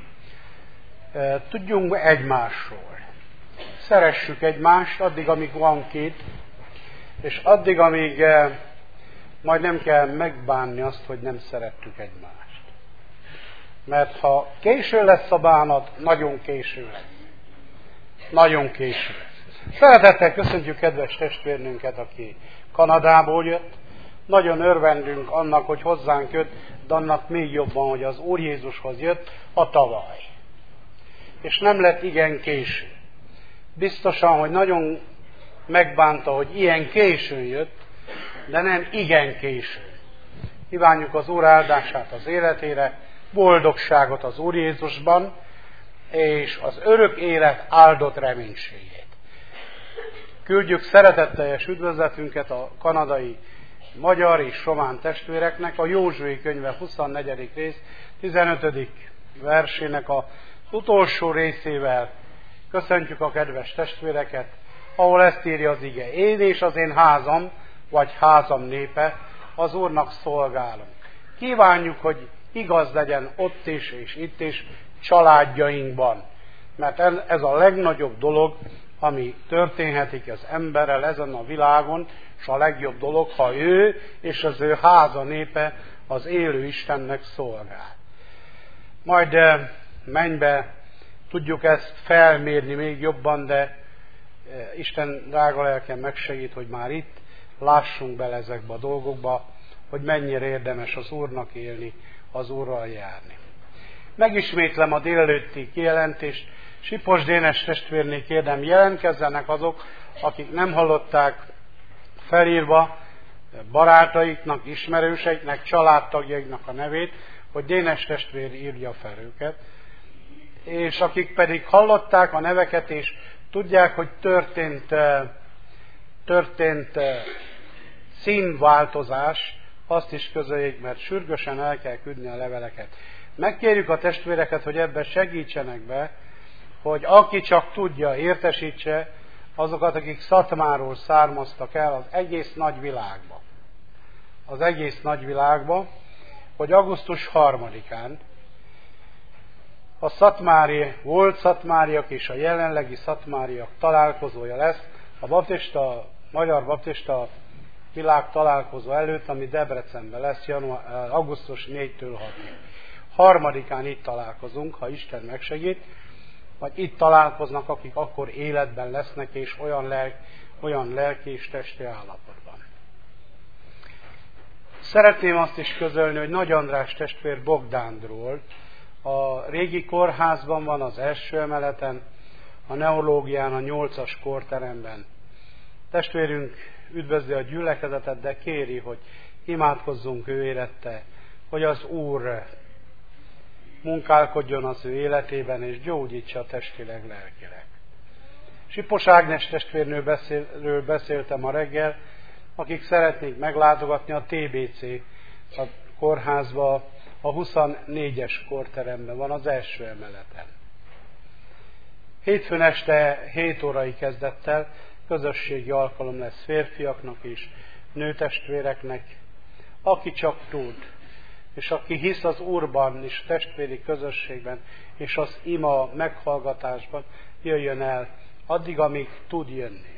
tudjunk egymásról. Szeressük egymást addig, amíg van két, és addig, amíg majd nem kell megbánni azt, hogy nem szerettük egymást. Mert ha késő lesz a bánat, nagyon késő lesz. Nagyon késő lesz. Szeretettel köszöntjük kedves testvérnünket, aki Kanadából jött. Nagyon örvendünk annak, hogy hozzánk jött, de annak még jobban, hogy az Úr Jézushoz jött a tavaly. És nem lett igen késő. Biztosan, hogy nagyon megbánta, hogy ilyen későn jött, de nem igen későn. Kívánjuk az Úr áldását az életére, boldogságot az Úr Jézusban, és az örök élet áldott reménységét. Küldjük szeretetteljes üdvözletünket a kanadai magyar és román testvéreknek, a Józsué könyve huszonnegyedik rész, tizenötödik versének az utolsó részével köszöntjük a kedves testvéreket, ahol ezt írja az ige: én és az én házam, vagy házam népe, az Úrnak szolgálunk. Kívánjuk, hogy igaz legyen ott is és itt is családjainkban, mert ez a legnagyobb dolog, ami történhetik az emberrel ezen a világon, és a legjobb dolog, ha ő és az ő háza népe az élő Istennek szolgál. Majd mennybe tudjuk ezt felmérni még jobban, de Isten drága lelke megsegít, hogy már itt lássunk bele ezekbe a dolgokba, hogy mennyire érdemes az Úrnak élni, az Úrral járni. Megismétlem a délelőtti kijelentést. Sipos Dénes testvérné kérdem, jelentkezzenek azok, akik nem hallották felírva barátaiknak, ismerőseiknek, családtagjaiknak a nevét, hogy Dénes testvér írja fel őket, és akik pedig hallották a neveket, és tudják, hogy történt, történt színváltozás, azt is közöljék, mert sürgősen el kell küldni a leveleket. Megkérjük a testvéreket, hogy ebben segítsenek be, hogy aki csak tudja, értesítse azokat, akik Szatmáról származtak el az egész nagy világba. Az egész nagy világba, hogy augusztus harmadikán a szatmári, volt szatmáriak és a jelenlegi szatmáriak találkozója lesz a baptista, magyar baptista világ találkozó előtt, ami Debrecenben lesz január, augusztus négytől hatig. Harmadikán itt találkozunk, ha Isten megsegít, vagy itt találkoznak, akik akkor életben lesznek, és olyan, lelk, olyan lelki és testi állapotban. Szeretném azt is közölni, hogy Nagy András testvér Bogdándról a régi kórházban van, az első emeleten, a neológián, a nyolcas kórteremben. Testvérünk üdvözli a gyülekezetet, de kéri, hogy imádkozzunk ő érette, hogy az Úr munkálkodjon az ő életében, és gyógyítsa testileg, lelkileg. Sipos Ágnes testvérnőről beszél, beszéltem a reggel, akik szeretnék meglátogatni a té bé cé a kórházba, a huszonnégyes kórteremben van, az első emeleten. Hétfőn este hét órai kezdettel közösségi alkalom lesz férfiaknak is, nőtestvéreknek, aki csak tud, és aki hisz az Úrban és testvéri közösségben, és az ima meghallgatásban, jöjjön el addig, amíg tud jönni.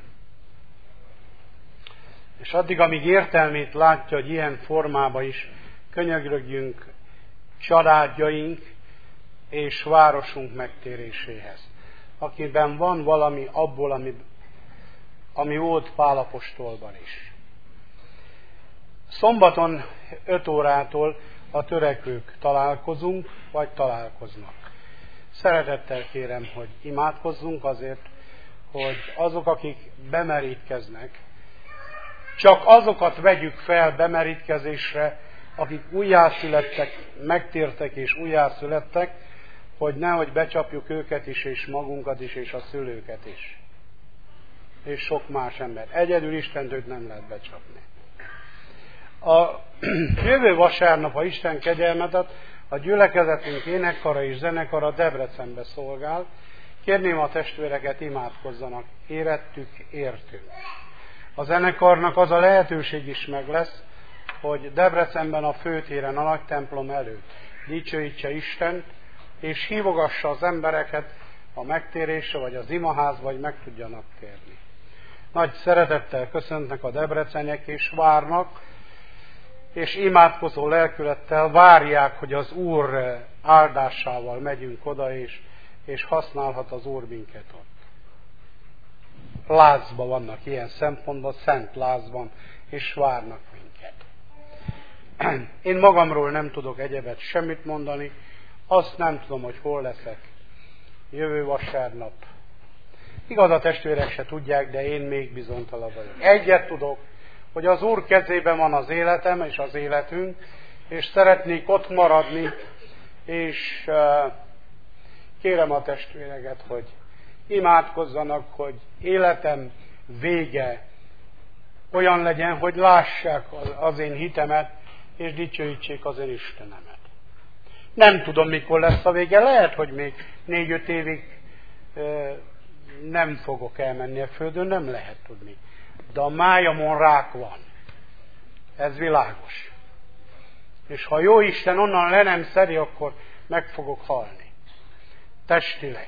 És addig, amíg értelmét látja, hogy ilyen formában is könyörögjünk családjaink és városunk megtéréséhez. Akiben van valami abból, ami, ami volt Pál apostolban is. Szombaton öt órától a törekvők találkozunk, vagy találkoznak. Szeretettel kérem, hogy imádkozzunk azért, hogy azok, akik bemerítkeznek, csak azokat vegyük fel bemerítkezésre, akik újjászülettek, megtértek és újjászülettek, hogy nehogy becsapjuk őket is, és magunkat is, és a szülőket is. És sok más ember. Egyedül Istent őt nem lehet becsapni. A jövő vasárnap, ha Isten kegyelmet ad, a gyülekezetünk énekkara és zenekara Debrecenbe szolgál. Kérném a testvéreket, imádkozzanak. Érettük, értünk. A zenekarnak az a lehetőség is meg lesz, hogy Debrecenben a főtéren, a nagy templom előtt dicsőítse Istent, és hívogassa az embereket a megtérésre, vagy az imaházba, vagy meg tudjanak térni. Nagy szeretettel köszöntnek a debreceniek, és várnak, és imádkozó lelkülettel várják, hogy az Úr áldásával megyünk oda, és, és használhat az Úr minket ott. Lázban vannak ilyen szempontból, szent lázban, és várnak minket. Én magamról nem tudok egyebet semmit mondani, azt nem tudom, hogy hol leszek jövő vasárnap. Igaz, a testvérek se tudják, de én még bizonytalan vagyok. Egyet tudok, hogy az Úr kezében van az életem és az életünk, és szeretnék ott maradni, és uh, kérem a testvéreket, hogy imádkozzanak, hogy életem vége olyan legyen, hogy lássák az én hitemet, és dicsőítsék az én Istenemet. Nem tudom, mikor lesz a vége, lehet, hogy még négy-öt évig uh, nem fogok elmenni a földön, nem lehet tudni. De a májamon rák van. Ez világos. És ha jó Isten onnan le nem szedi, akkor meg fogok halni. Testileg.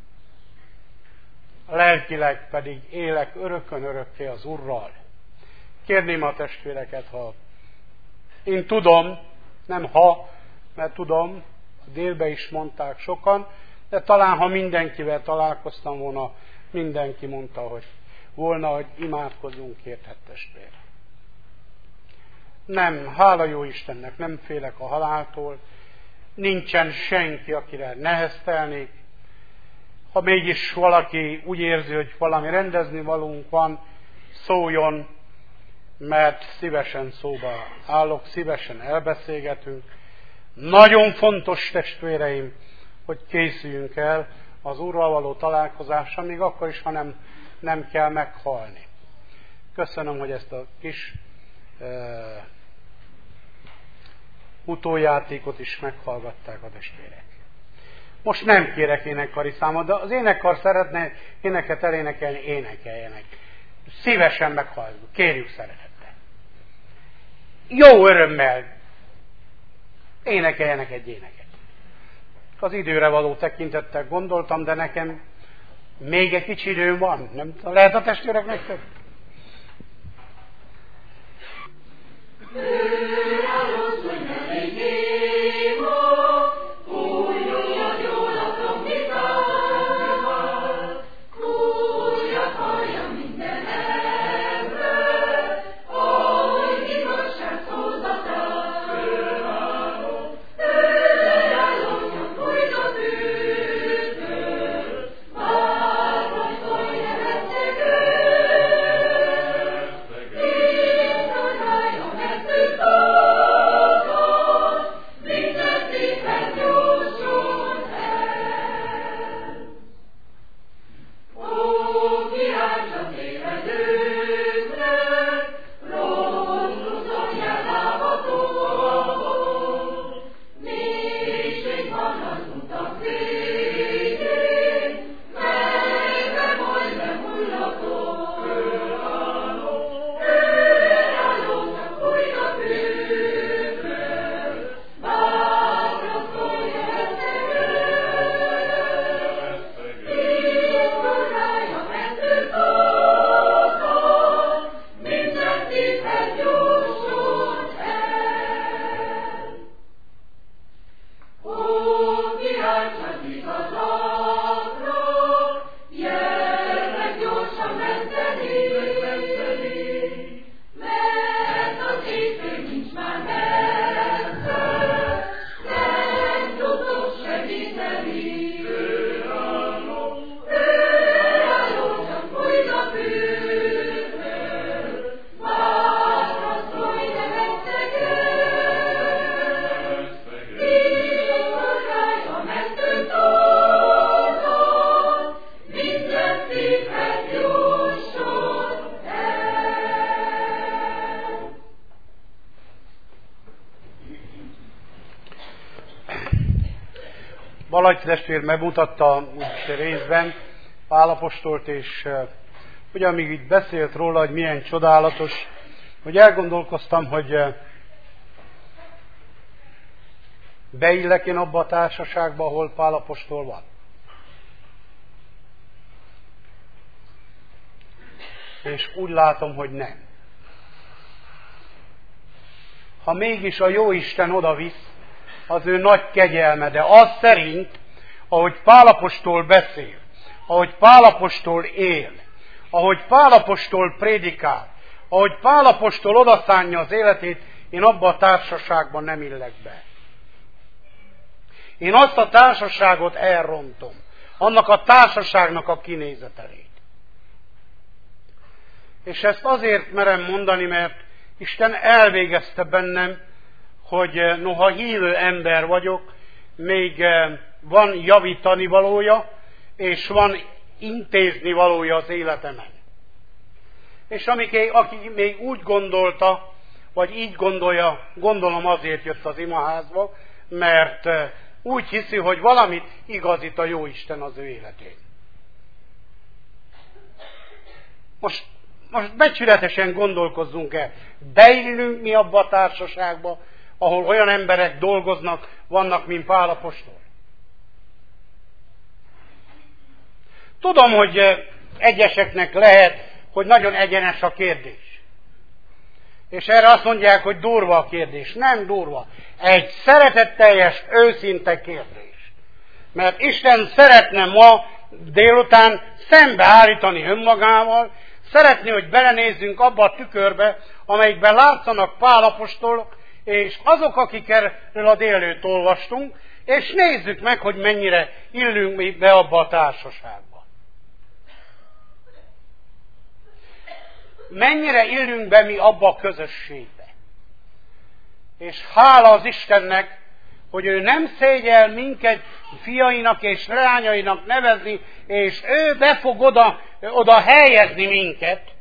Lelkileg pedig élek örökön örökké az Urral. Kérném a testvéreket, ha én tudom, nem ha, mert tudom, délbe is mondták sokan, de talán ha mindenkivel találkoztam volna, mindenki mondta, hogy volna, hogy imádkozunk, érted testvér. Nem, hála jó Istennek, nem félek a haláltól, nincsen senki, akire neheztelnék. Ha mégis valaki úgy érzi, hogy valami rendezni valónk van, szóljon, mert szívesen szóba állok, szívesen elbeszélgetünk. Nagyon fontos, testvéreim, hogy készüljünk el az Úrral való találkozásra, még akkor is, ha nem, nem kell meghalni. Köszönöm, hogy ezt a kis uh, utójátékot is meghallgatták a testvérek. Most nem kérek énekkari számot, de az énekkar szeretne éneket elénekelni, énekeljenek. Szívesen meghalljuk, kérjük szeretettel. Jó örömmel énekeljenek egy éneket. Az időre való tekintettel gondoltam, de nekem még egy kicsi időm van. Nem lehet a testvéreknek több? Balatyi testvér megmutatta részben Pál apostolt, és ugye amíg így beszélt róla, hogy milyen csodálatos, hogy elgondolkoztam, hogy beillek én abba a társaságba, ahol Pál apostol van. És úgy látom, hogy nem. Ha mégis a Jóisten odavisz, az ő nagy kegyelme, de az szerint, ahogy Pál apostol beszél, ahogy Pál apostol él, ahogy Pál apostol prédikál, ahogy Pál apostol odaszánja az életét, én abba a társaságban nem illek be. Én azt a társaságot elrontom, annak a társaságnak a kinézetelét. És ezt azért merem mondani, mert Isten elvégezte bennem, hogy noha hívő ember vagyok, még van javítani valója, és van intézni valója az életemen. És aki még úgy gondolta, vagy így gondolja, gondolom azért jött az imaházba, mert úgy hiszi, hogy valamit igazít a Jóisten az ő életén. Most, most becsületesen gondolkozzunk el. Beillünk mi abba a társaságba, ahol olyan emberek dolgoznak, vannak, mint Pál apostol. Tudom, hogy egyeseknek lehet, hogy nagyon egyenes a kérdés. És erre azt mondják, hogy durva a kérdés. Nem durva. Egy szeretetteljes, őszinte kérdés. Mert Isten szeretne ma délután szembeállítani önmagával, szeretné, hogy belenézzünk abba a tükörbe, amelyikben látszanak Pál apostolok, és azok, akikről a délelőtt olvastunk, és nézzük meg, hogy mennyire illünk mi be abba a társaságba. mennyire illünk be mi abba a közösségbe. És hála az Istennek, hogy ő nem szégyel minket fiainak és leányainak nevezni, és ő be fog oda, oda helyezni minket.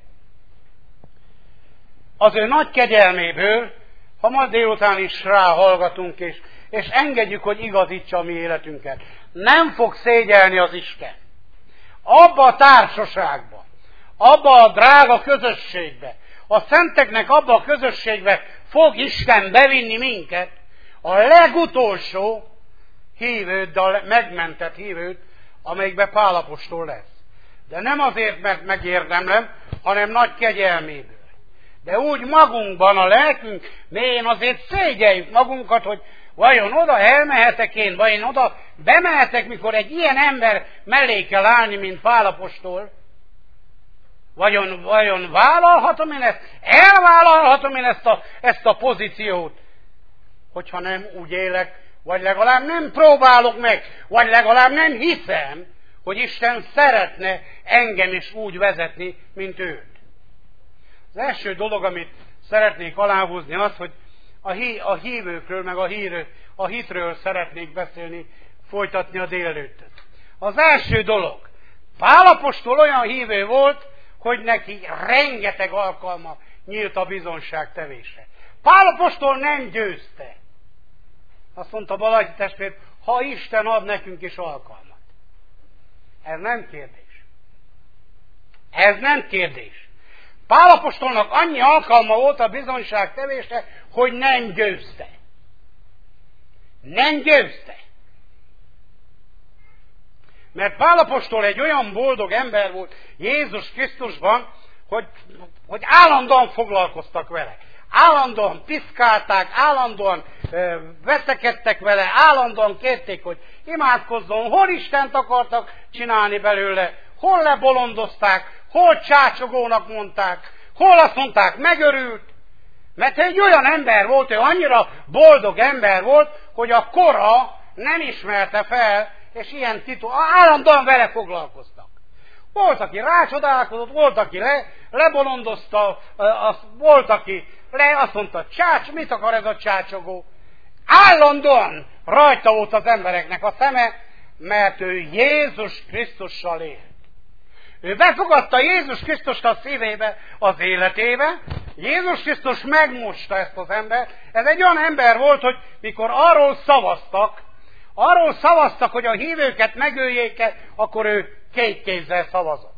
Az ő nagy kegyelméből, ha ma délután is ráhallgatunk, és, és engedjük, hogy igazítsa a mi életünket. Nem fog szégyelni az Isten. Abba a társaságba, abba a drága közösségbe, a szenteknek abba a közösségbe fog Isten bevinni minket, a legutolsó hívőt, de a megmentett hívőt, amelyikbe Pál apostol lesz. De nem azért, mert megérdemlem, hanem nagy kegyelméből. De úgy magunkban, a lelkünk mélyén azért szégyeljük magunkat, hogy vajon oda elmehetek én, vagy én oda bemehetek, mikor egy ilyen ember mellé kell állni, mint Pál apostol. Vajon, vajon vállalhatom én ezt? Elvállalhatom én ezt a, ezt a pozíciót? Hogyha nem úgy élek, vagy legalább nem próbálok meg, vagy legalább nem hiszem, hogy Isten szeretne engem is úgy vezetni, mint őt. Az első dolog, amit szeretnék aláhúzni, az, hogy a, hí, a hívőkről, meg a, hír, a hitről szeretnék beszélni, folytatni a délelőttöt. Az első dolog, Pál apostol olyan hívő volt, hogy neki rengeteg alkalma nyílt a bizonság tevésre. Pál apostol nem győzte. Azt mondta Balajti testvér, ha Isten ad nekünk is alkalmat. Ez nem kérdés. Ez nem kérdés. Pál apostolnak annyi alkalma volt a bizonyság tevésre, hogy nem győzte. Nem győzte. Mert Pál apostol egy olyan boldog ember volt Jézus Krisztusban, hogy, hogy állandóan foglalkoztak vele. Állandóan piszkálták, állandóan ö, veszekedtek vele, állandóan kérték, hogy imádkozzon, hol Istent akartak csinálni belőle, hol lebolondozták, hol csácsogónak mondták, hol azt mondták, megörült. Mert egy olyan ember volt, ő annyira boldog ember volt, hogy a kora nem ismerte fel, és ilyen titul, állandóan vele foglalkoztak. Volt, aki rácsodálkozott, volt, aki le, lebolondozta, az, volt, aki le, azt mondta, csács, mit akar ez a csácsogó? Állandóan rajta volt az embereknek a szeme, mert ő Jézus Krisztussal élt. Ő befogadta Jézus Krisztust a szívébe, az életébe, Jézus Krisztus megmosta ezt az embert. Ez egy olyan ember volt, hogy mikor arról szavaztak, arról szavaztak, hogy a hívőket megöljék, akkor ő két kézzel szavazott.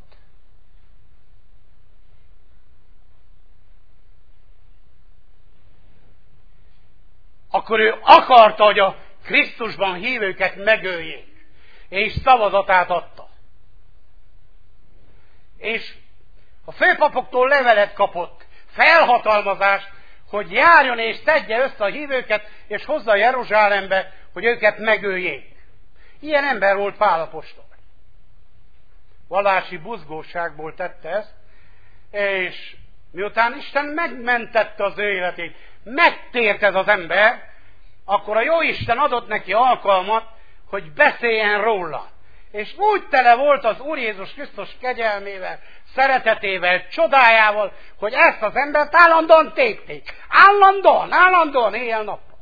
Akkor ő akarta, hogy a Krisztusban hívőket megöljék, és szavazatát adta. És a főpapoktól levelet kapott, felhatalmazást, hogy járjon és szedje össze a hívőket, és hozza Jeruzsálembe, hogy őket megöljék. Ilyen ember volt Pál apostol. Vallási buzgóságból tette ezt, és miután Isten megmentette az ő életét, megtért ez az ember, akkor a Jóisten adott neki alkalmat, hogy beszéljen róla. És úgy tele volt az Úr Jézus Krisztus kegyelmével, szeretetével, csodájával, hogy ezt az embert állandóan tépték. Állandóan, állandóan, éjjel-nappal.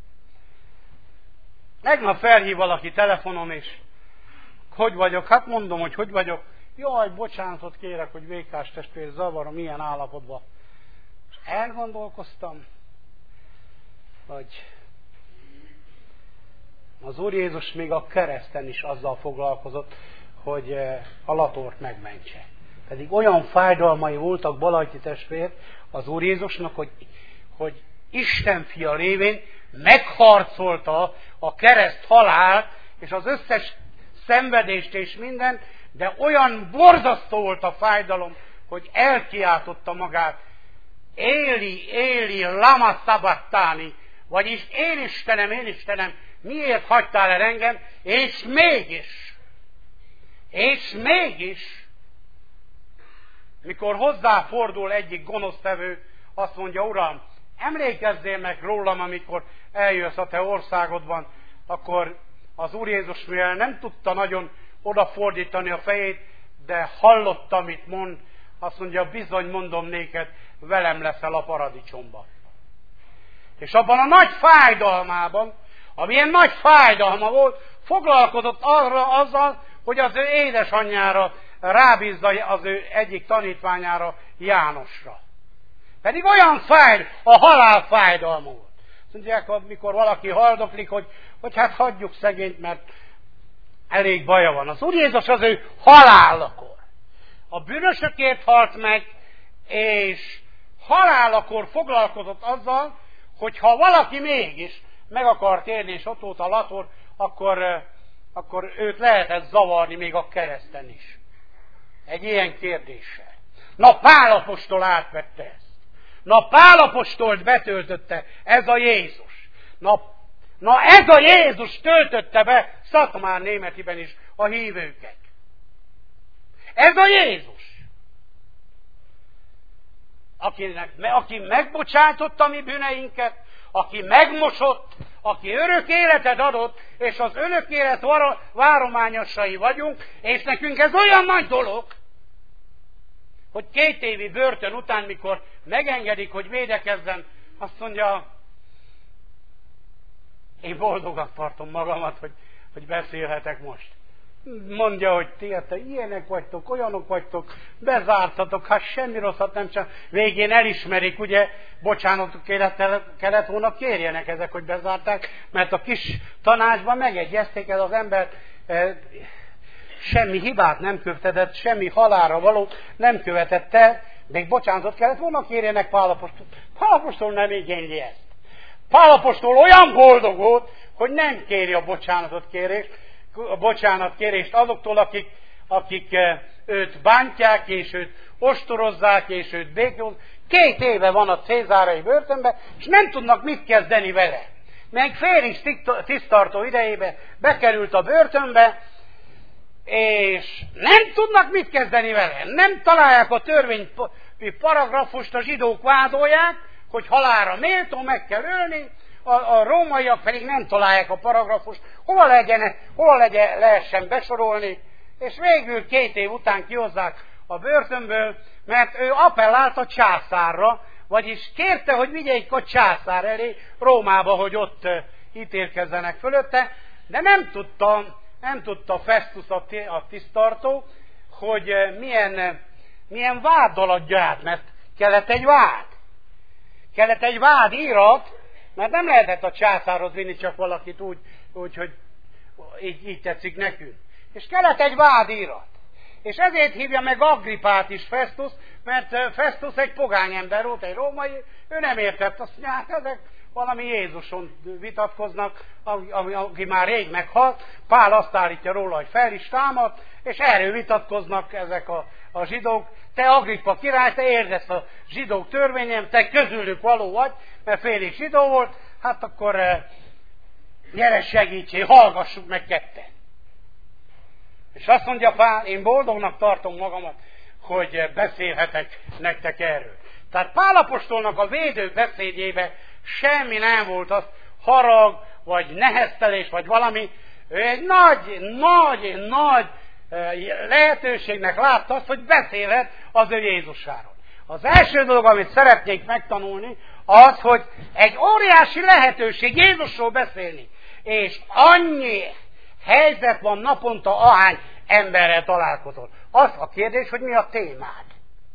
Tegnap felhív valaki telefonon, és hogy vagyok? Hát mondom, hogy hogy vagyok. Jaj, bocsánatot kérek, hogy Vékás testvér zavarom ilyen állapotban. És elgondolkoztam, hogy az Úr Jézus még a kereszten is azzal foglalkozott, hogy a latort megmentse. Pedig olyan fájdalmai voltak Balajti testvér az Úr Jézusnak, hogy, hogy Isten fia révén megharcolta a kereszt halált, és az összes szenvedést és mindent, de olyan borzasztó volt a fájdalom, hogy elkiáltotta magát, Éli, Éli, lama szabattani, vagyis én Istenem, én Istenem, miért hagytál el engem? És mégis, és mégis, mikor hozzáfordul egyik gonosztevő, azt mondja, Uram, emlékezzél meg rólam, amikor eljössz a te országodban, akkor az Úr Jézus, mivel nem tudta nagyon odafordítani a fejét, de hallotta, amit mond, Azt mondja, bizony mondom néked, velem leszel a paradicsomban. És abban a nagy fájdalmában, amilyen nagy fájdalma volt, foglalkozott arra azzal, hogy az ő édesanyjára rábízza az ő egyik tanítványára, Jánosra. Pedig olyan fájd, a halál fájdalma volt. Azt mondják, amikor valaki haldoklik, hogy, hogy hát hagyjuk szegényt, mert elég baja van. Az Úr Jézus az ő halálakor. A bűnösökért halt meg, és halálakor foglalkozott azzal, hogy ha valaki mégis meg akar térni, és ott volt a lator, akkor, akkor őt lehetett zavarni még a kereszten is. Egy ilyen kérdéssel. Na, Pál apostol átvette ezt. Na, Pál apostolt betöltötte ez a Jézus. Na, na ez a Jézus töltötte be Szatmár Németiben is a hívőket. Ez a Jézus. Akinek, aki megbocsájtotta mi bűneinket, aki megmosott, aki örök életet adott, és az örök élet várományosai vagyunk, és nekünk ez olyan nagy dolog, hogy két évi börtön után, mikor megengedik, hogy védekezzen, azt mondja, én boldognak tartom magamat, hogy, hogy beszélhetek most. Mondja, hogy ti te ilyenek vagytok, olyanok vagytok, bezártatok, hát semmi rosszat nem csak. Végén elismerik, ugye, bocsánatot kellett, kellett volna kérjenek ezek, hogy bezárták, mert a kis tanácsban megegyezték el az embert, e, semmi hibát nem követett, semmi halálra való nem követett el, még bocsánatot kellett volna kérjenek Pál apostol. Pál apostol nem igényli ezt. Pál apostol olyan boldog volt, hogy nem kéri a bocsánatot kérést, a bocsánatkérést azoktól, akik, akik őt bántják, és őt ostorozzák, és őt békjózzák. Két éve van a cézárai börtönben, és nem tudnak mit kezdeni vele. Meg Félix tisztartó idejében bekerült a börtönbe, és nem tudnak mit kezdeni vele. Nem találják a törvény paragrafust, a zsidók vádolják, hogy halálra méltó, meg kell ölni, a, a rómaiak pedig nem találják a paragrafust, hova, legyen, hova legyen, lehessen besorolni, és végül két év után kihozzák a börtönből, mert ő appellált a császárra, vagyis kérte, hogy vigyék a császár elé Rómába, hogy ott ítélkezzenek fölötte, de nem tudta, nem tudta Festus a tisztartó, hogy milyen, milyen váddal adja át, mert kellett egy vád. Kellett egy vádírat, mert nem lehetett a császárhoz vinni csak valakit úgy, úgy hogy így, így tetszik nekünk. És kellett egy vádírat. És ezért hívja meg Agrippát is Festus, mert Festus egy pogány ember volt, egy római, ő nem értett, azt mondja, hát ezek valami Jézuson vitatkoznak, aki már rég meghalt. Pál azt állítja róla, hogy fel is támadt, és erről vitatkoznak ezek a, a zsidók. Te Agrippa király, te értesz a zsidók törvényem, te közülük való vagy, mert félig zsidó volt, hát akkor gyere segítsél, hallgassuk meg ketten. És azt mondja Pál, én boldognak tartom magamat, hogy beszélhetek nektek erről. Tehát Pál apostolnak a védő beszédjébe semmi nem volt az harag, vagy neheztelés, vagy valami. Ő egy nagy, nagy, nagy lehetőségnek látta azt, hogy beszélhet az ő Jézusáról. Az első dolog, amit szeretnék megtanulni, az, hogy egy óriási lehetőség Jézusról beszélni. És annyi helyzet van naponta, ahány emberrel találkozol. Az a kérdés, hogy mi a témád.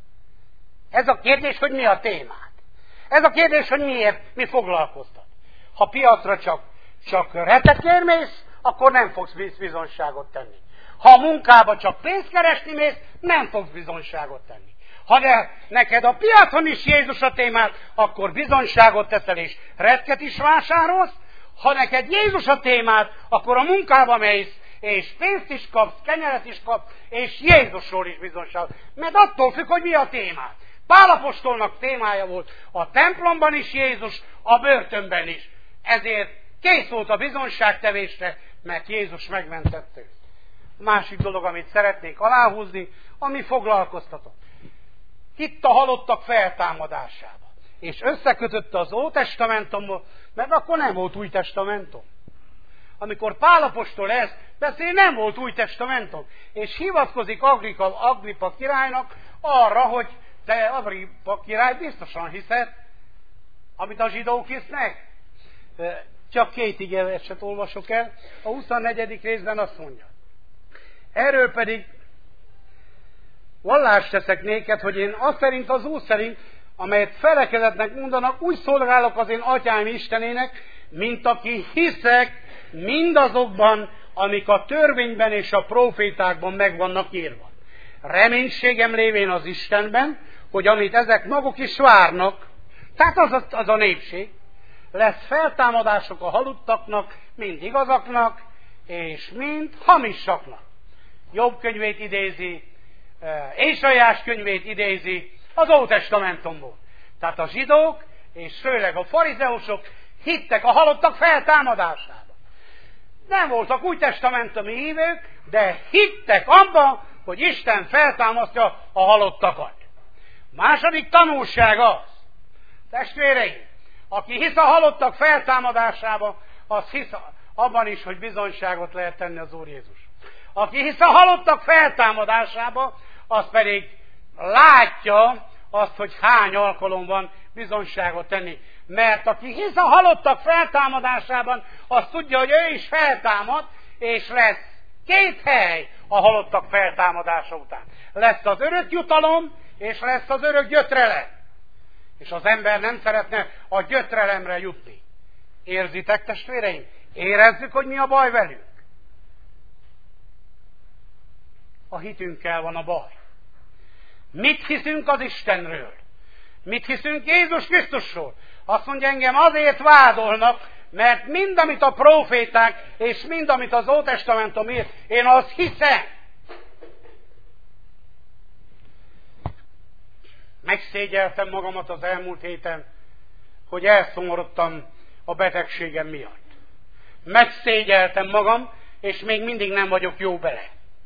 Ez a kérdés, hogy mi a témád. Ez a kérdés, hogy miért, mi foglalkoztat. Ha piacra csak, csak retekért mész, akkor nem fogsz bizonyságot tenni. Ha a munkába csak pénzt keresni mész, nem fogsz bizonyságot tenni. Ha de neked a piacon is Jézus a témád, akkor bizonyságot teszel és retket is vásárolsz. Ha neked Jézus a témád, akkor a munkába mész, és pénzt is kapsz, kenyeret is kapsz, és Jézusról is bizonyságot. Mert attól függ, hogy mi a témád. Pál apostolnak témája volt a templomban is Jézus, a börtönben is. Ezért kész volt a bizonyságtevésre, mert Jézus megmentette őt. A másik dolog, amit szeretnék aláhúzni, ami foglalkoztatott. Hitt a halottak feltámadásába. És összekötötte az Ótestamentumot, mert akkor nem volt Új Testamentum. Amikor Pál apostol ezt beszél, nem volt Új Testamentum. És hivatkozik Agrippa, Agrippa királynak Arra, hogy te, Agrippa király, biztosan hiszed, amit a zsidók hisznek. Csak két igeverset olvasok el. A huszonnegyedik részben azt mondja. Erről pedig vallást teszek néked, hogy én azt szerint az Úr szerint, amelyet felekezetnek mondanak, úgy szolgálok az én atyám Istenének, mint aki hiszek mindazokban, amik a törvényben és a prófétákban meg vannak írva. Reménységem lévén az Istenben, hogy amit ezek maguk is várnak, tehát az a, az a népség, lesz feltámadások a halottaknak, mind igazaknak, és mind hamisaknak. Jobb könyvét idézi, Ézsaiás könyvét idézi az Ótestamentumból. Tehát a zsidók, és főleg a farizeusok hittek a halottak feltámadásába. Nem voltak új testamentumi hívők, de hittek abban, hogy Isten feltámasztja a halottakat. Második tanulság az, testvéreim, aki hisz a halottak feltámadásába, az hisz abban is, hogy bizonyságot lehet tenni az Úr Jézus. Aki hisz a halottak feltámadásába, az pedig látja azt, hogy hány alkalom van bizonyságot tenni. Mert aki hisz a halottak feltámadásában, az tudja, hogy ő is feltámad, és lesz két hely a halottak feltámadása után. Lesz az örök jutalom, és lesz az örök gyötrelem. És az ember nem szeretne a gyötrelemre jutni. Érzitek, testvéreim? Érezzük, hogy mi a baj velünk? A hitünkkel van a baj. Mit hiszünk az Istenről? Mit hiszünk Jézus Krisztusról? Azt mondja, engem azért vádolnak, mert mind, amit a próféták, és mind, amit az Ótestamentum ír, én azt hiszem. Megszégyeltem magamat az elmúlt héten, hogy elszomorodtam a betegségem miatt. Megszégyeltem magam, és még mindig nem vagyok jó bele.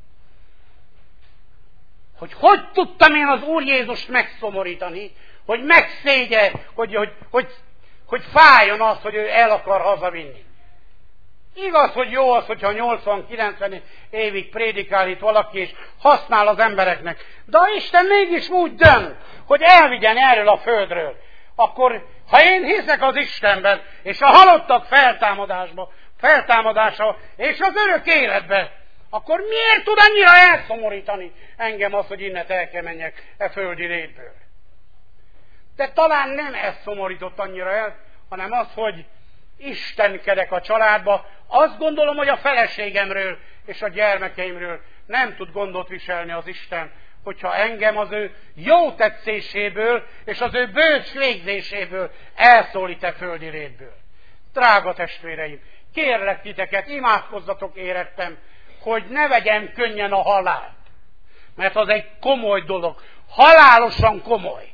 Hogy hogy tudtam én az Úr Jézust megszomorítani, hogy megszégyel, hogy, hogy, hogy, hogy fájjon az, hogy ő el akar hazavinni. Igaz, hogy jó az, hogyha nyolcvan-kilencven évig prédikál itt valaki, és használ az embereknek. De ha Isten mégis úgy dönt, hogy elvigyen erről a földről, akkor, ha én hiszek az Istenben, és a halottak feltámadásba, feltámadása, és az örök életbe, akkor miért tud annyira elszomorítani engem az, hogy innen el kell menjek e földi létből? De talán nem ez szomorított annyira el, hanem az, hogy istenkedek a családba. Azt gondolom, hogy a feleségemről és a gyermekeimről nem tud gondot viselni az Isten, hogyha engem az ő jó tetszéséből és az ő bölcs végzéséből elszólít e földi létből. Drága testvéreim, kérlek titeket, imádkozzatok érettem, hogy ne vegyem könnyen a halált. Mert az egy komoly dolog. Halálosan komoly.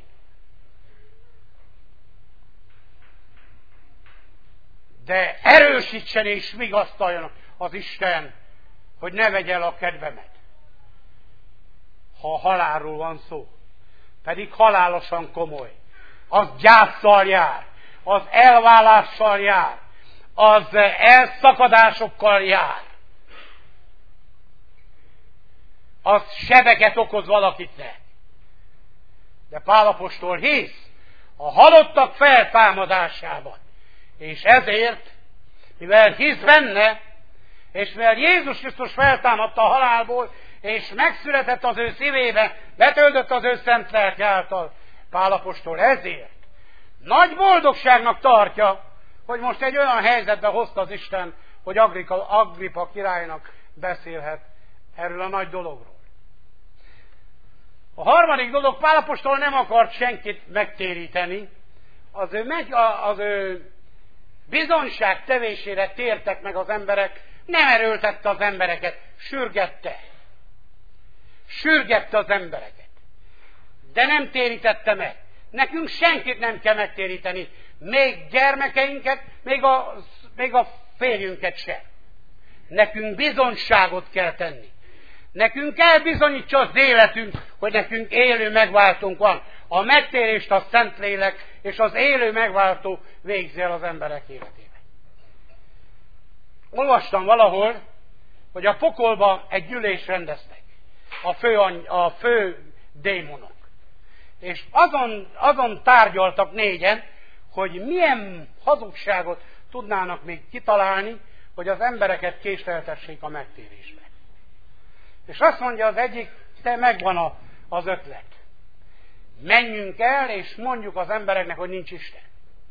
De erősítsen és vigasztaljon az Isten, hogy ne vegye el a kedvemet. Ha a halálról van szó. Pedig halálosan komoly. Az gyászsal jár. Az elválással jár. Az elszakadásokkal jár. Az sebeket okoz valakitnek. De Pál apostol hisz a halottak feltámadásában. És ezért, mivel hisz benne, és mivel Jézus Krisztus feltámadta a halálból, és megszületett az ő szívébe, betöltött az ő szent lelke által, Pál apostol ezért nagy boldogságnak tartja, hogy most egy olyan helyzetbe hozta az Isten, hogy Agrippa, Agrippa királynak beszélhet erről a nagy dologról. A harmadik dolog, Pál apostol nem akart senkit megtéríteni, az ő, meg, az ő bizonyság tevésére tértek meg az emberek, nem erőltette az embereket, sürgette. Sürgette az embereket. De nem térítette meg. Nekünk senkit nem kell megtéríteni. Még gyermekeinket, még a, még a férjünket sem. Nekünk bizonyságot kell tenni. Nekünk kell bizonyítsa az életünk, hogy nekünk élő megváltónk van. A megtérést a Szentlélek és az élő megváltó végzi el az emberek életében. Olvastam valahol, hogy a pokolba egy gyűlést rendeztek. A fő, a fő démonok. És azon, azon tárgyaltak négyen, hogy milyen hazugságot tudnának még kitalálni, hogy az embereket késleltessék a megtérésbe. És azt mondja az egyik, te megvan a, az ötlet. Menjünk el, és mondjuk az embereknek, hogy nincs Isten.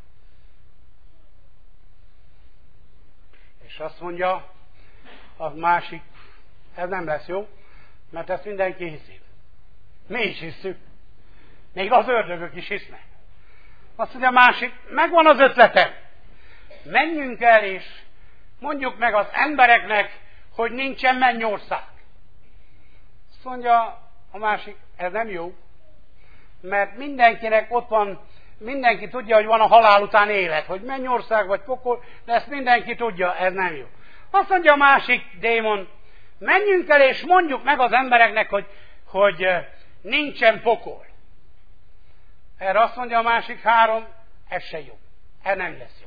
És azt mondja a másik, ez nem lesz jó, mert ezt mindenki hiszi. Mi is hiszük. Még az ördögök is hisznek. Azt mondja a másik, megvan az ötletem. Menjünk el, és mondjuk meg az embereknek, hogy nincsen mennyország. Azt mondja a másik, ez nem jó, mert mindenkinek ott van, mindenki tudja, hogy van a halál után élet, hogy mennyország vagy pokol, de ezt mindenki tudja, ez nem jó. Azt mondja a másik démon, menjünk el és mondjuk meg az embereknek, hogy, hogy nincsen pokol. Erre azt mondja a másik három, ez se jó, ez nem lesz jó.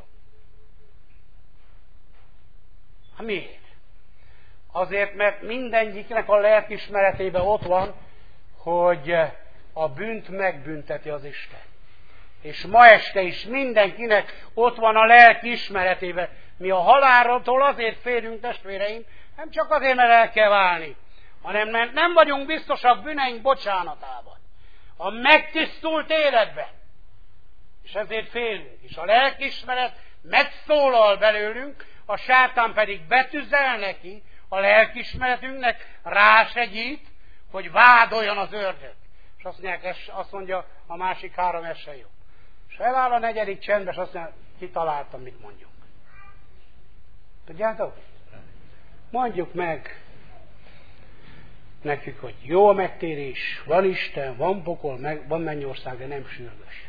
Hát miért? Azért, mert mindegyiknek a lelkiismeretében ott van, hogy a bűnt megbünteti az Isten. És ma este is mindenkinek ott van a lelkiismeretében. Mi a haláltól azért félünk, testvéreim, nem csak azért, mert el kell válni, hanem mert nem vagyunk biztosak bűneink bocsánatában. A megtisztult életben. És ezért félünk. És a lelkiismeret megszólal belőlünk, a sátán pedig betüzel neki, a lelkiismeretünknek rásegít, hogy vádoljon az ördög. És azt, mondják, azt mondja a másik három, ez se jó. És feláll a negyedik csendbe, és azt mondja, kitaláltam, mit mondjuk. Tudjátok? Mondjuk meg nekik, hogy jó a megtérés, van Isten, van pokol, meg, van mennyország, de nem sürgős.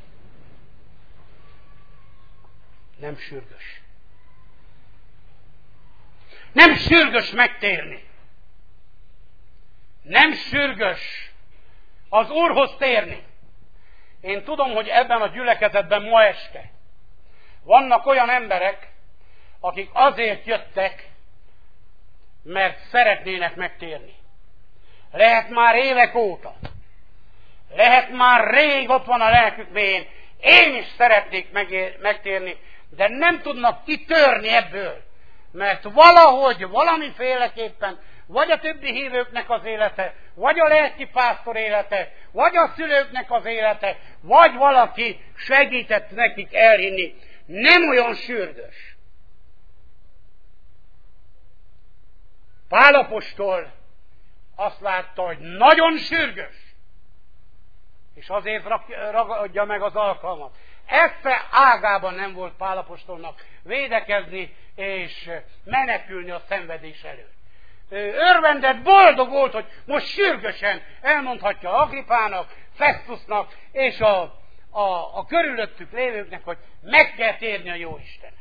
Nem sürgős. Nem sürgős megtérni. Nem sürgős az Úrhoz térni. Én tudom, hogy ebben a gyülekezetben ma este vannak olyan emberek, akik azért jöttek, mert szeretnének megtérni. Lehet már évek óta. Lehet már rég ott van a lelkük mélyén. Én is szeretnék megtérni, de nem tudnak kitörni ebből. Mert valahogy, valamiféleképpen, vagy a többi hívőknek az élete, vagy a lelki pásztor élete, vagy a szülőknek az élete, vagy valaki segített nekik elhinni. Nem olyan sürgős. Pál apostol azt látta, hogy nagyon sürgős. És azért ragadja meg az alkalmat. Esze ágában nem volt Pál apostolnak védekezni és menekülni a szenvedés előtt. Ő örvendett, boldog volt, hogy most sürgősen elmondhatja Agripának, Festusnak és a, a, a körülöttük lévőknek, hogy meg kell térni a jó Istenhez.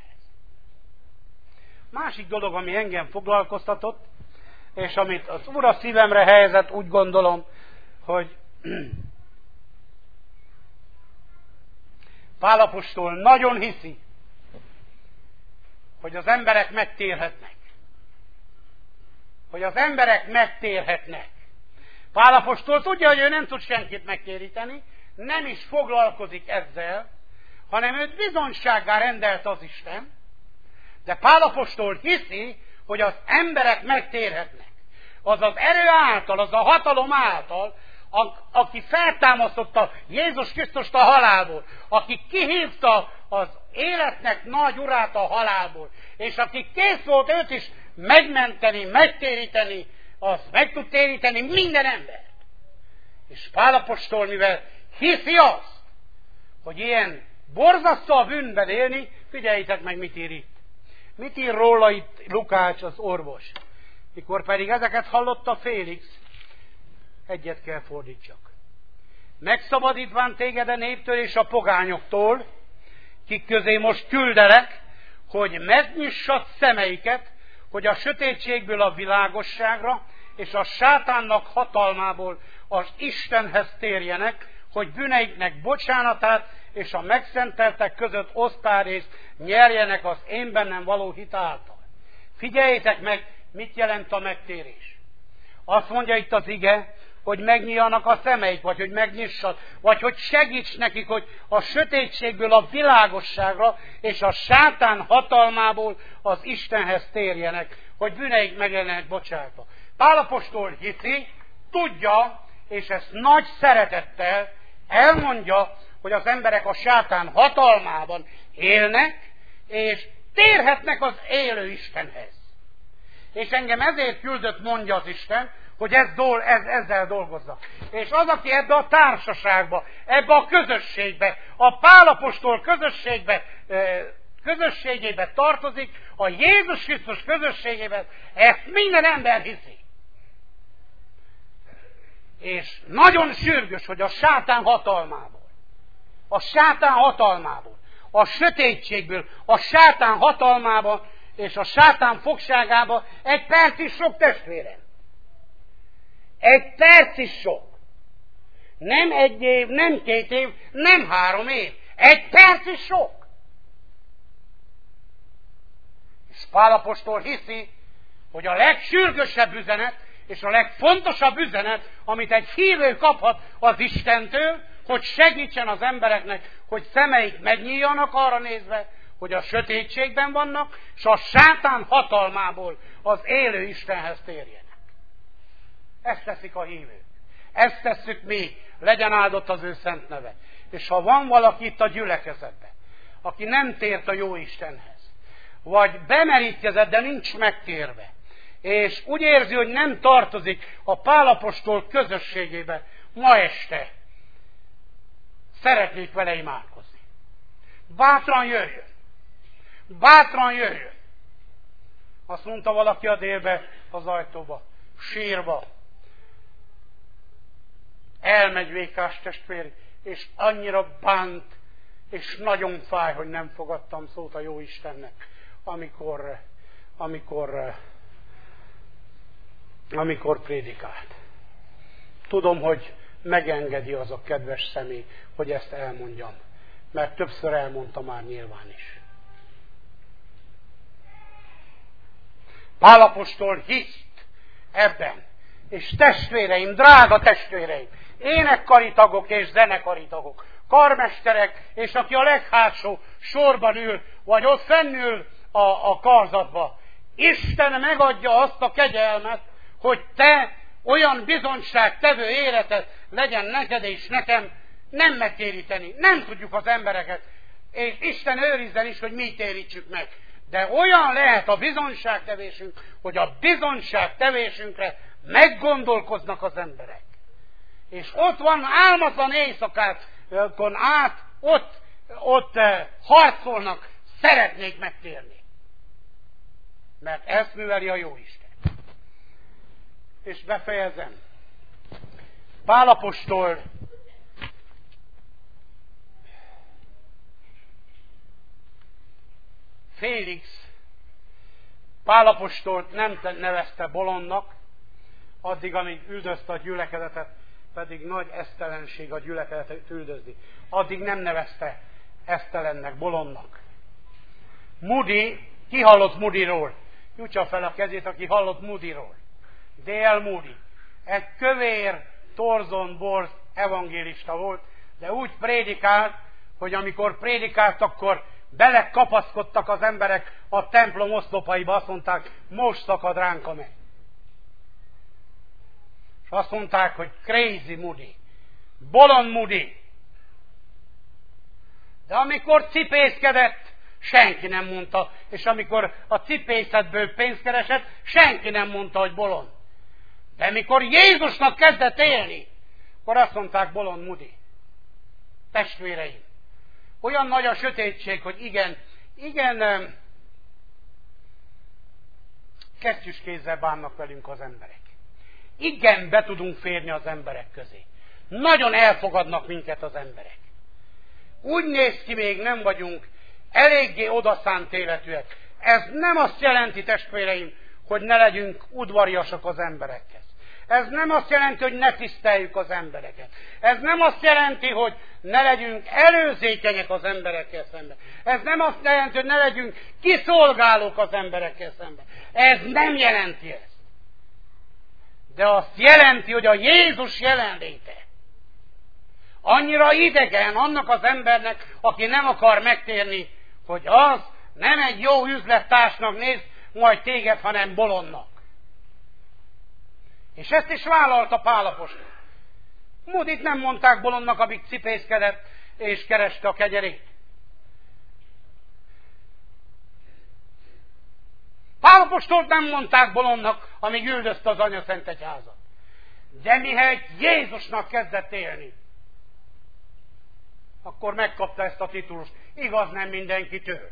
Másik dolog, ami engem foglalkoztatott, és amit az Úr a szívemre helyezett, úgy gondolom, hogy Pál apostol nagyon hiszi, hogy az emberek megtérhetnek. Hogy az emberek megtérhetnek. Pál apostol tudja, hogy ő nem tud senkit megtéríteni, nem is foglalkozik ezzel, hanem őt bizonysággá rendelt az Isten, de Pál apostol hiszi, hogy az emberek megtérhetnek. Az az erő által, az a hatalom által, aki feltámasztotta Jézus Krisztust a halálból, aki kihívta az életnek nagy urát a halálból, és aki kész volt őt is megmenteni, megtéríteni, az meg tud téríteni minden embert. És Pál apostol, mivel hiszi azt, hogy ilyen borzasztó a bűnben élni, figyeljétek meg, mit ír itt. Mit ír róla itt Lukács, az orvos? Mikor pedig ezeket hallotta Félix, egyet kell fordítsak. Megszabadítván téged a néptől és a pogányoktól, kik közé most küldelek, hogy megnyissad szemeiket, hogy a sötétségből a világosságra, és a sátánnak hatalmából az Istenhez térjenek, hogy bűneiknek bocsánatát, és a megszenteltek között osztályrészt nyerjenek az én bennem való hit által. Figyeljétek meg, mit jelent a megtérés. Azt mondja itt az ige, hogy megnyíljanak a szemeik, vagy hogy megnyissad, vagy hogy segíts nekik, hogy a sötétségből a világosságra és a sátán hatalmából az Istenhez térjenek, hogy bűneik meg legyenek bocsátva. Pál apostol hiszi, tudja, és ezt nagy szeretettel elmondja, hogy az emberek a sátán hatalmában élnek, és térhetnek az élő Istenhez. És engem ezért küldött, mondja az Isten, hogy ez, ez, ezzel dolgozzak. És az, aki ebbe a társaságba, ebbe a közösségbe, a Pál apostol közösségbe, közösségébe tartozik, a Jézus Krisztus közösségében, ezt minden ember hiszi. És nagyon sürgős, hogy a sátán hatalmából, a sátán hatalmából, a sötétségből, a sátán hatalmában és a sátán fogságában egy perc is sok, testvérem. Egy perc is sok. Nem egy év, nem két év, nem három év. Egy perc is sok. És Pál apostol hiszi, hogy a legsürgősebb üzenet, és a legfontosabb üzenet, amit egy hívő kaphat az Istentől, hogy segítsen az embereknek, hogy szemeik megnyíljanak arra nézve, hogy a sötétségben vannak, és a sátán hatalmából az élő Istenhez térjenek. Ezt teszik a hívők. Ezt tesszük mi, legyen áldott az ő szent neve. És ha van valaki itt a gyülekezetben, aki nem tért a jó Istenhez, vagy bemerítkezett, de nincs megtérve, és úgy érzi, hogy nem tartozik a Pál apostol közösségébe, ma este szeretnék vele imádkozni. Bátran jöjjön! Bátran jöjjön! Azt mondta valaki a délbe, az ajtóba, sírva. Elmegy Vékás testvér, és annyira bánt, és nagyon fáj, hogy nem fogadtam szót a jó Istennek, amikor, amikor, amikor prédikált. Tudom, hogy megengedi az a kedves személy, hogy ezt elmondjam, mert többször elmondta már nyilván is. Pál apostol hisz ebben, és testvéreim, drága testvéreim, énekkari tagok és zenekari tagok, karmesterek, és aki a leghátsó sorban ül, vagy ott fennül a, a karzatba, Isten megadja azt a kegyelmet, hogy te olyan bizonyságtevő életet legyen neked és nekem, nem megtéríteni. Nem tudjuk az embereket, és Isten őrizzen is, hogy mi térítsük meg. De olyan lehet a bizonyságtevésünk, hogy a bizonyságtevésünkre meggondolkoznak az emberek. És ott van álmatlan éjszakákon át, ott, ott harcolnak, szeretnék megtérni. Mert ezt műveli a jó Isten. És befejezem. Pál apostol Félix Pál apostolt nem nevezte bolondnak, addig, amíg üldözte a gyülekezetet, pedig nagy esztelenség a gyülekezetet üldözni. Addig nem nevezte esztelennek, bolondnak. Moody, ki hallott Moodyról? Nyújtsa fel a kezét, aki hallott Moodyról. D L Moody. Egy kövér, torzon, borz evangélista volt, de úgy prédikált, hogy amikor prédikált, akkor belekapaszkodtak az emberek a templom oszlopaiba, azt mondták, most szakad ránk a menny. És azt mondták, hogy crazy Moody, bolond Moody. De amikor cipészkedett, senki nem mondta, és amikor a cipészetből pénzt keresett, senki nem mondta, hogy bolond. De amikor Jézusnak kezdett élni, akkor azt mondták, bolond Moody. Testvéreim, olyan nagy a sötétség, hogy igen, igen, kesztyűs kézzel bánnak velünk az emberek. Igen, be tudunk férni az emberek közé. Nagyon elfogadnak minket az emberek. Úgy néz ki, még nem vagyunk eléggé odaszánt életűek. Ez nem azt jelenti, testvéreim, hogy ne legyünk udvariasak az emberekhez. Ez nem azt jelenti, hogy ne tiszteljük az embereket. Ez nem azt jelenti, hogy ne legyünk előzékenyek az emberekkel szemben. Ez nem azt jelenti, hogy ne legyünk kiszolgálók az emberekkel szemben. Ez nem jelenti ezt. De azt jelenti, hogy a Jézus jelenléte annyira idegen annak az embernek, aki nem akar megtérni, hogy az nem egy jó üzlettársnak néz majd téged, hanem bolondnak. És ezt is vállalta Pál apostol. Módit nem mondták bolondnak, amíg cipészkedett és kereste a kegyerét. Pál apostolt nem mondták bolondnak, amíg üldözte az Anya Szent Egyházat. De mihelyt Jézusnak kezdett élni, akkor megkapta ezt a titulust. Igaz, nem mindenkitől.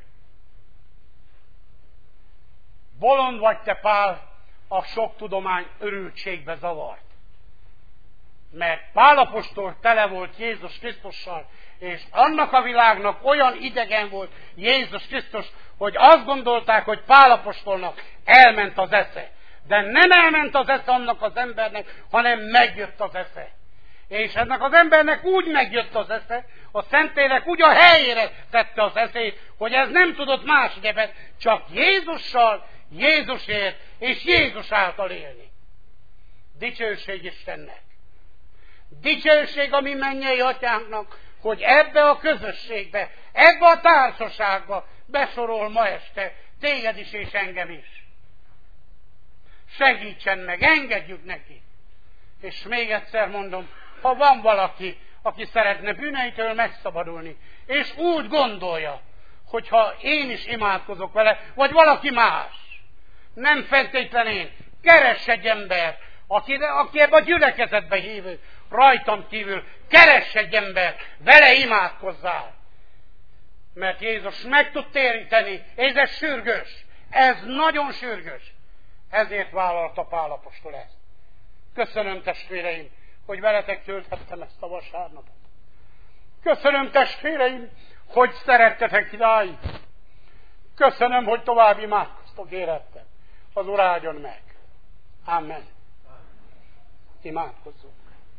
Bolond vagy te, Pál, a sok tudomány örültségbe zavart. Mert Pál apostol tele volt Jézus Krisztussal, és annak a világnak olyan idegen volt Jézus Krisztus, hogy azt gondolták, hogy Pál apostolnak elment az esze. De nem elment az esze annak az embernek, hanem megjött az esze. És ennek az embernek úgy megjött az esze, a Szentlélek úgy a helyére tette az eszét, hogy ez nem tudott más egyebet, csak Jézussal, Jézusért és Jézus által élni. Dicsőség Istennek! Dicsőség a mi mennyei atyánknak, hogy ebbe a közösségbe, ebbe a társaságba besorol ma este téged is és engem is. Segítsen meg, engedjük neki. És még egyszer mondom, ha van valaki, aki szeretne bűneitől megszabadulni, és úgy gondolja, hogy ha én is imádkozok vele, vagy valaki más, nem feltétlen én, keress egy ember, aki, aki ebbe a gyülekezetbe hívő, rajtam kívül, keress egy ember, vele imádkozzál. Mert Jézus meg tud téríteni, és ez sürgős, ez nagyon sürgős. Ezért vállalta Pál apostol ezt. Köszönöm, testvéreim, hogy veletek tölthettem ezt a vasárnapot. Köszönöm, testvéreim, hogy szerettetek idáig. Köszönöm, hogy tovább imádkoztok érettem. Az Úr áldjon meg. Amen. Imádkozzunk.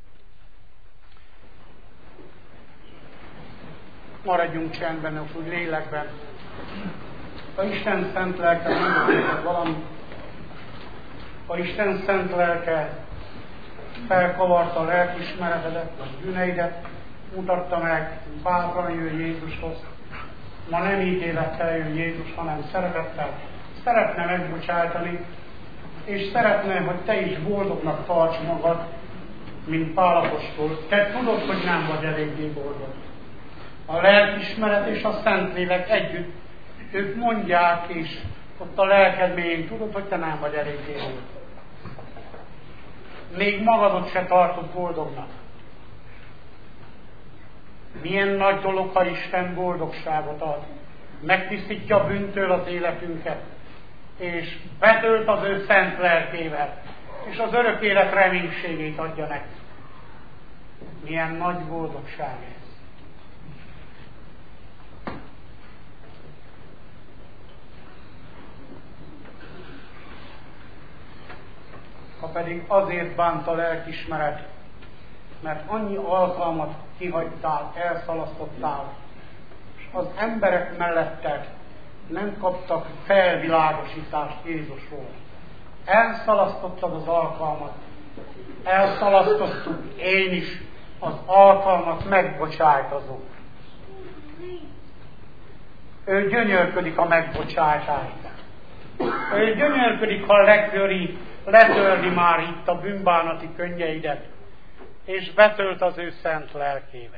Maradjunk csendben, úgy lélekben. Ha Isten szent lelke mondott valamit, ha Isten szent lelke felkavarta a lelkiismeretedet, a bűneidet, mutatta meg, bátran jön Jézushoz. Ma nem ítélettel jön Jézus, hanem szeretettel. Szeretne megbocsájtani, és szeretne, hogy te is boldognak tarts magad, mint Pál apostol. Te tudod, hogy nem vagy eléggé boldog. A lelkiismeret és a Szentlélek együtt, ők mondják, és ott a lelked mélyén tudod, hogy te nem vagy eléggé boldog. Még magadot se tartod boldognak. Milyen nagy dolog, ha Isten boldogságot ad. Megtisztítja a bűntől az életünket, és betölt az ő szent lelkével, és az örök élet reménységét adja nekünk. Milyen nagy boldogság ez. Ha pedig azért bánt a lelkiismeret, mert annyi alkalmat kihagytál, elszalasztottál, és az emberek melletted nem kaptak felvilágosítást Jézusról. Elszalasztottad az alkalmat, elszalasztottuk én is az alkalmat megbocsájtazunk. Ő gyönyörködik a megbocsájtásban. Ő gyönyörködik, ha letöri, letörni már itt a bűnbánati könnyeidet, és betölt az ő szent lelkével.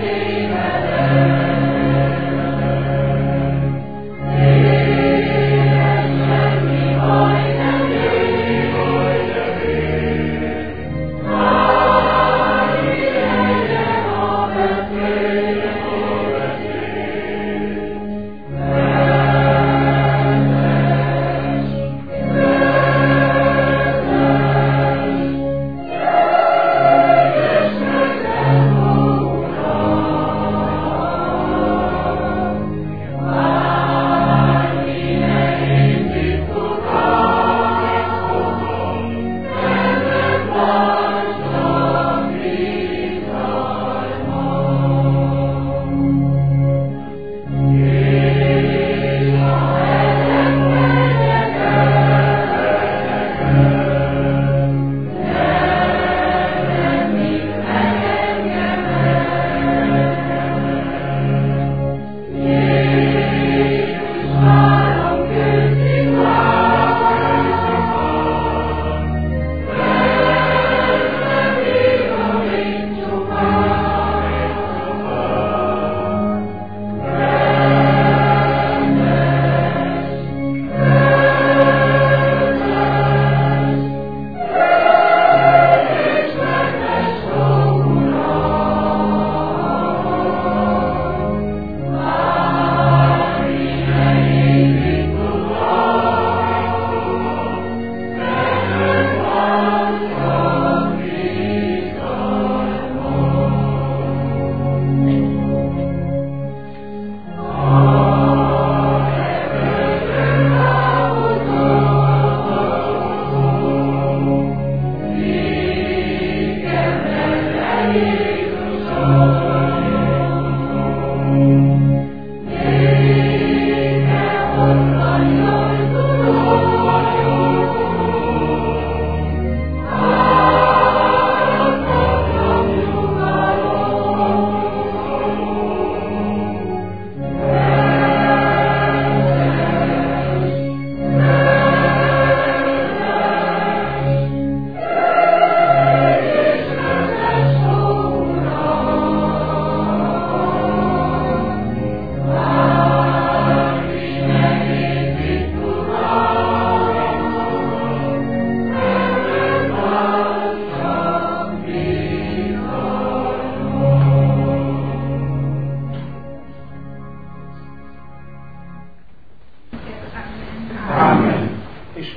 Yeah.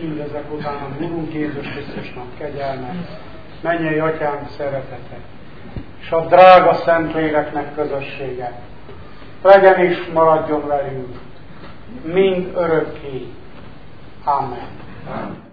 mindezek után a Urunk Jézus Krisztusnak kegyelme, mennyei Atyánk szeretete, és a drága Szentléleknek közössége legyen és maradjon velünk mind örökké. Amen. Amen.